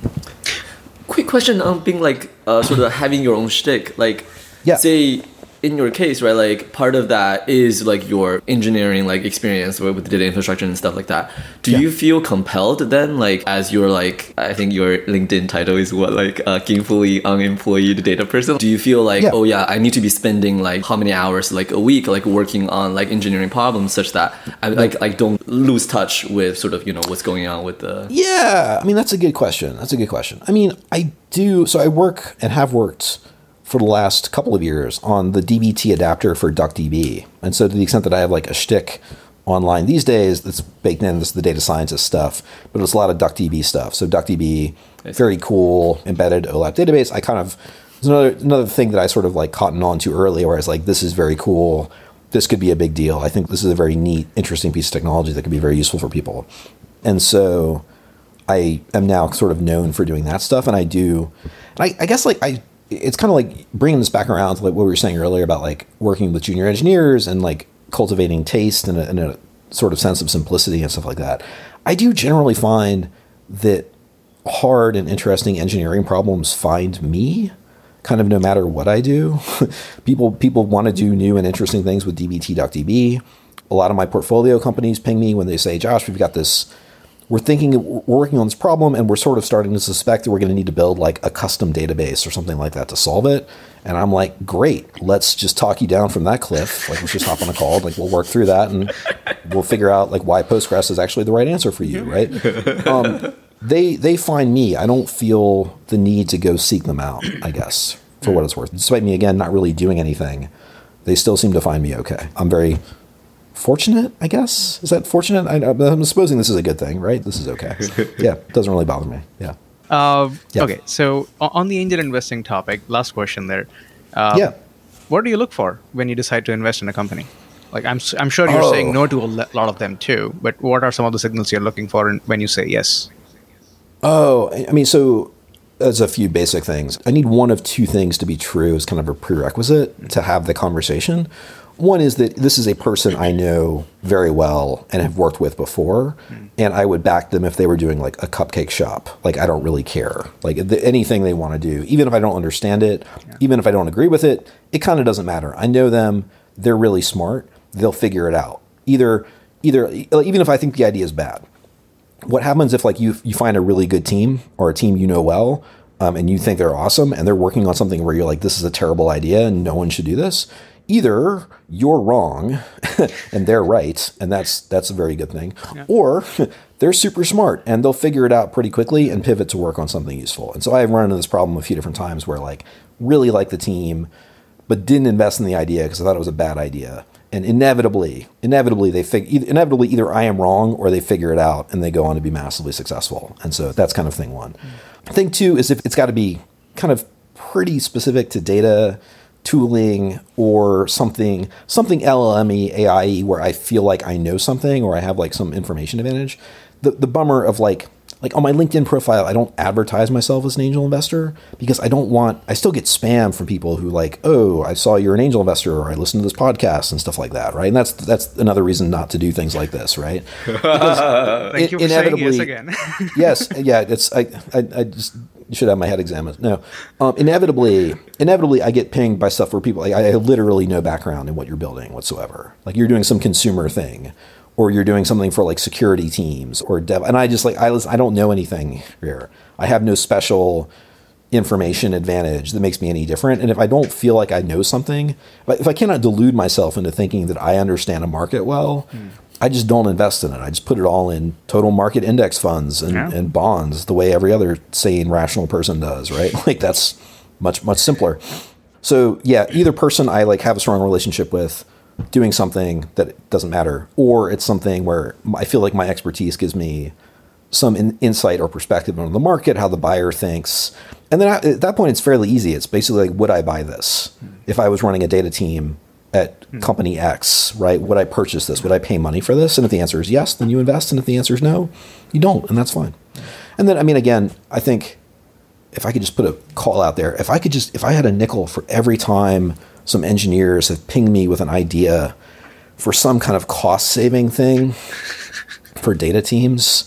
Quick question on being like uh, sort of having your own shtick. Like, yeah. say in your case, right, like part of that is like your engineering like experience with, with data infrastructure and stuff like that. Do yeah. you feel compelled then, like as your like, I think your LinkedIn title is what, like a gainfully unemployed data person? Do you feel like, yeah. oh yeah, I need to be spending like how many hours like a week like working on like engineering problems such that I like like don't lose touch with sort of, you know, what's going on with the... Yeah, I mean, that's a good question. That's a good question. I mean, I do, so I work and have worked for the last couple of years on the D B T adapter for DuckDB. And so to the extent that I have like a shtick online these days that's baked in, this is the data scientist stuff, but it's a lot of DuckDB stuff. So DuckDB, very cool, embedded OLAP database. I kind of, there's another, another thing that I sort of like cottoned on to early where I was like, this is very cool. This could be a big deal. I think this is a very neat, interesting piece of technology that could be very useful for people. And so I am now sort of known for doing that stuff. And I do, I, I guess like I, it's kind of like bringing this back around to like what we were saying earlier about like working with junior engineers and like cultivating taste and a, and a sort of sense of simplicity and stuff like that. I do generally find that hard and interesting engineering problems find me kind of no matter what I do. people people want to do new and interesting things with D B T DuckDB. A lot of my portfolio companies ping me when they say, Josh, we've got this, we're thinking, we're working on this problem, and we're sort of starting to suspect that we're going to need to build like a custom database or something like that to solve it. And I'm like, great, let's just talk you down from that cliff. Like, let's just hop on a call. Like, we'll work through that, and we'll figure out like why Postgres is actually the right answer for you, right? Um, they they find me. I don't feel the need to go seek them out, I guess, for what it's worth. Despite me, again, not really doing anything, they still seem to find me okay. I'm very fortunate, I guess. Is that fortunate? I, I'm supposing this is a good thing, right? This is okay. Yeah, it doesn't really bother me. Yeah. Uh, yeah. Okay, so on the angel investing topic, last question there. Uh, yeah. What do you look for when you decide to invest in a company? Like, I'm I'm sure you're oh. saying no to a lot of them too, but what are some of the signals you're looking for when you say yes? Oh, I mean, so there's a few basic things. I need one of two things to be true as kind of a prerequisite to have the conversation. One is that this is a person I know very well and have worked with before, mm. and I would back them if they were doing like a cupcake shop. Like, I don't really care. Like, the, anything they want to do, even if I don't understand it, yeah. even if I don't agree with it, it kind of doesn't matter. I know them. They're really smart. They'll figure it out. Either, either, even if I think the idea is bad. What happens if like you you find a really good team or a team you know well, um, and you think they're awesome, and they're working on something where you're like, this is a terrible idea and no one should do this? Either you're wrong and they're right, and that's that's a very good thing, yeah. or they're super smart and they'll figure it out pretty quickly and pivot to work on something useful. And so I've run into this problem a few different times where like really like the team, but didn't invest in the idea because I thought it was a bad idea. And inevitably, inevitably they fig- inevitably either I am wrong or they figure it out and they go on to be massively successful. And so that's kind of thing one. Mm. Thing two is if it's got to be kind of pretty specific to data tooling or something, something L L M-y, A I-y, where I feel like I know something or I have like some information advantage. The the bummer of like, like on my LinkedIn profile, I don't advertise myself as an angel investor because I don't want, I still get spam from people who like, oh, I saw you're an angel investor or I listened to this podcast and stuff like that, right? And that's that's another reason not to do things like this, right? Thank it, you for saying yes again. yes, yeah, it's I, I I just You should have my head examined. No, um, inevitably, inevitably, I get pinged by stuff where people, like, I have literally no background in what you're building whatsoever. Like you're doing some consumer thing, or you're doing something for like security teams or dev. And I just like, I, I don't know anything here. I have no special information advantage that makes me any different. And if I don't feel like I know something, if I, if I cannot delude myself into thinking that I understand a market well, mm. I just don't invest in it. I just put it all in total market index funds and, yeah. and bonds the way every other sane, rational person does, right? Like that's much, much simpler. So yeah, either person I like have a strong relationship with doing something that doesn't matter, or it's something where I feel like my expertise gives me some in, insight or perspective on the market, how the buyer thinks. And then at that point, it's fairly easy. It's basically like, would I buy this? Mm. If I was running a data team at mm. company X, right? Would I purchase this? Would I pay money for this? And if the answer is yes, then you invest. And if the answer is no, you don't. And that's fine. Mm. And then, I mean, again, I think if I could just put a call out there, if I could just, if I had a nickel for every time some engineers have pinged me with an idea for some kind of cost saving thing for data teams,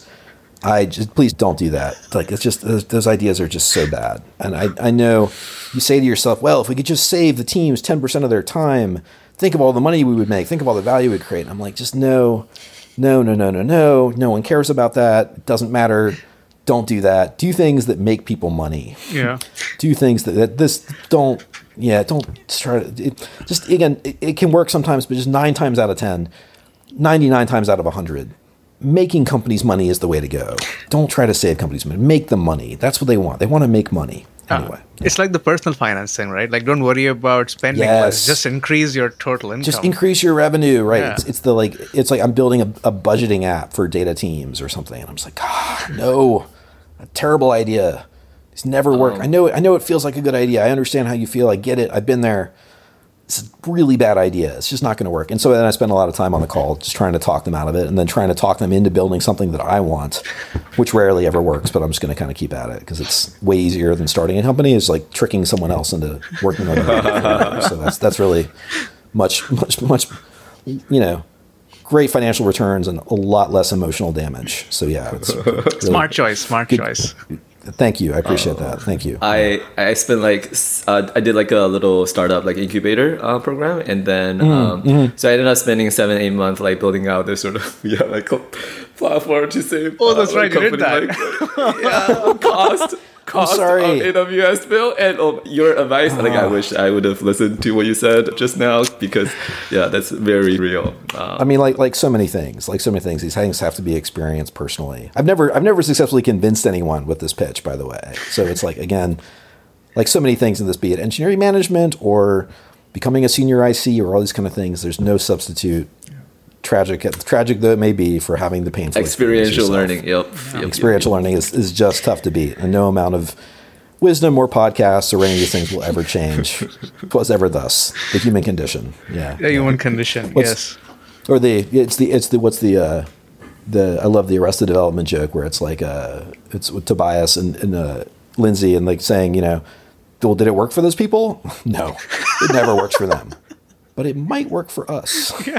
I just, please don't do that. Like, it's just, those, those ideas are just so bad. And I, I know you say to yourself, well, if we could just save the teams ten percent of their time, think of all the money we would make, think of all the value we'd create. And I'm like, just no, no, no, no, no, no. No one cares about that. It doesn't matter. Don't do that. Do things that make people money. Yeah. Do things that, that this don't, yeah, don't try to, it, just, again, it, it can work sometimes, but just nine times out of ten, ninety-nine times out of one hundred, making companies money is the way to go. Don't try to save companies money. Make them money. That's what they want. They want to make money. Anyway. Uh, it's like the personal finance thing, right? Like, don't worry about spending yes. less. Just increase your total income. Just increase your revenue, right? Yeah. It's, it's the like, it's like I'm building a, a budgeting app for data teams or something. And I'm just like, ah, no, a terrible idea. It's never worked. Um, I know, I know it feels like a good idea. I understand how you feel. I get it. I've been there. It's a really bad idea. It's just not going to work. And so then I spend a lot of time on the call just trying to talk them out of it and then trying to talk them into building something that I want, which rarely ever works, but I'm just going to kind of keep at it because it's way easier than starting a company. Is like tricking someone else into working on it. So that's that's really much, much, much, you know, great financial returns and a lot less emotional damage. So yeah. It's really smart choice, smart good, choice. Thank you. I appreciate uh, that. Thank you. I, I spent like, uh, I did like a little startup like incubator uh, program. And then, mm, um, mm-hmm. so I ended up spending seven, eight months like building out this sort of, yeah, like platform to save. Oh, that's uh, right. Company, You did that. Like, yeah, cost. Cost sorry. of A W S bill and oh, your advice. Uh, like I wish I would have listened to what you said just now because yeah, that's very real. Um, I mean, like like so many things, like so many things. These things have to be experienced personally. I've never I've never successfully convinced anyone with this pitch, by the way. So it's like again, like so many things in this, be it engineering management or becoming a senior I C or all these kind of things. There's no substitute. Tragic, tragic though it may be, for having the painful experiential learning. Yep. yep. Experiential yep. learning is, is just tough to beat, and no amount of wisdom or podcasts or any of these things will ever change. Twas ever thus the human condition. Yeah, the human condition. What's, yes. Or the it's the it's the what's the uh, the I love the Arrested Development joke where it's like uh it's with Tobias and, and uh, Lindsay and like saying, you know, well, did it work for those people? No, it never works for them. But it might work for us. Yeah.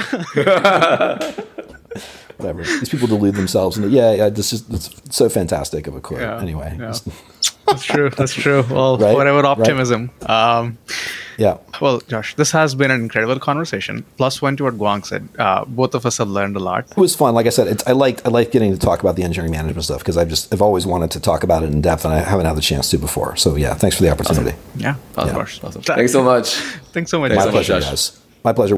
Whatever. These people delude themselves. And yeah, yeah, this is it's so fantastic of a quote. Yeah, anyway. Yeah. That's true. That's true. Well, right? Whatever optimism. Right. Um, yeah. Well, Josh, this has been an incredible conversation. Plus one to what Guang said. Uh, both of us have learned a lot. It was fun. Like I said, it's, I liked I liked getting to talk about the engineering management stuff because I've just I've always wanted to talk about it in depth, and I haven't had the chance to before. So yeah, thanks for the opportunity. Awesome. Yeah, of yeah. course. Awesome. Thanks so much. Thanks so much. Thanks My so pleasure, much, guys. My pleasure.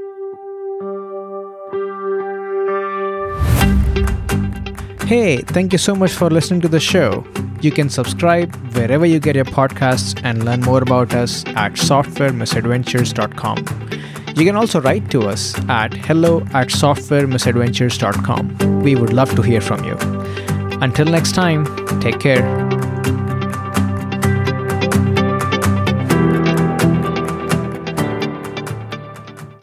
Hey, thank you so much for listening to the show. You can subscribe wherever you get your podcasts and learn more about us at software misadventures dot com. You can also write to us at hello at software misadventures dot com. We would love to hear from you. Until next time, take care.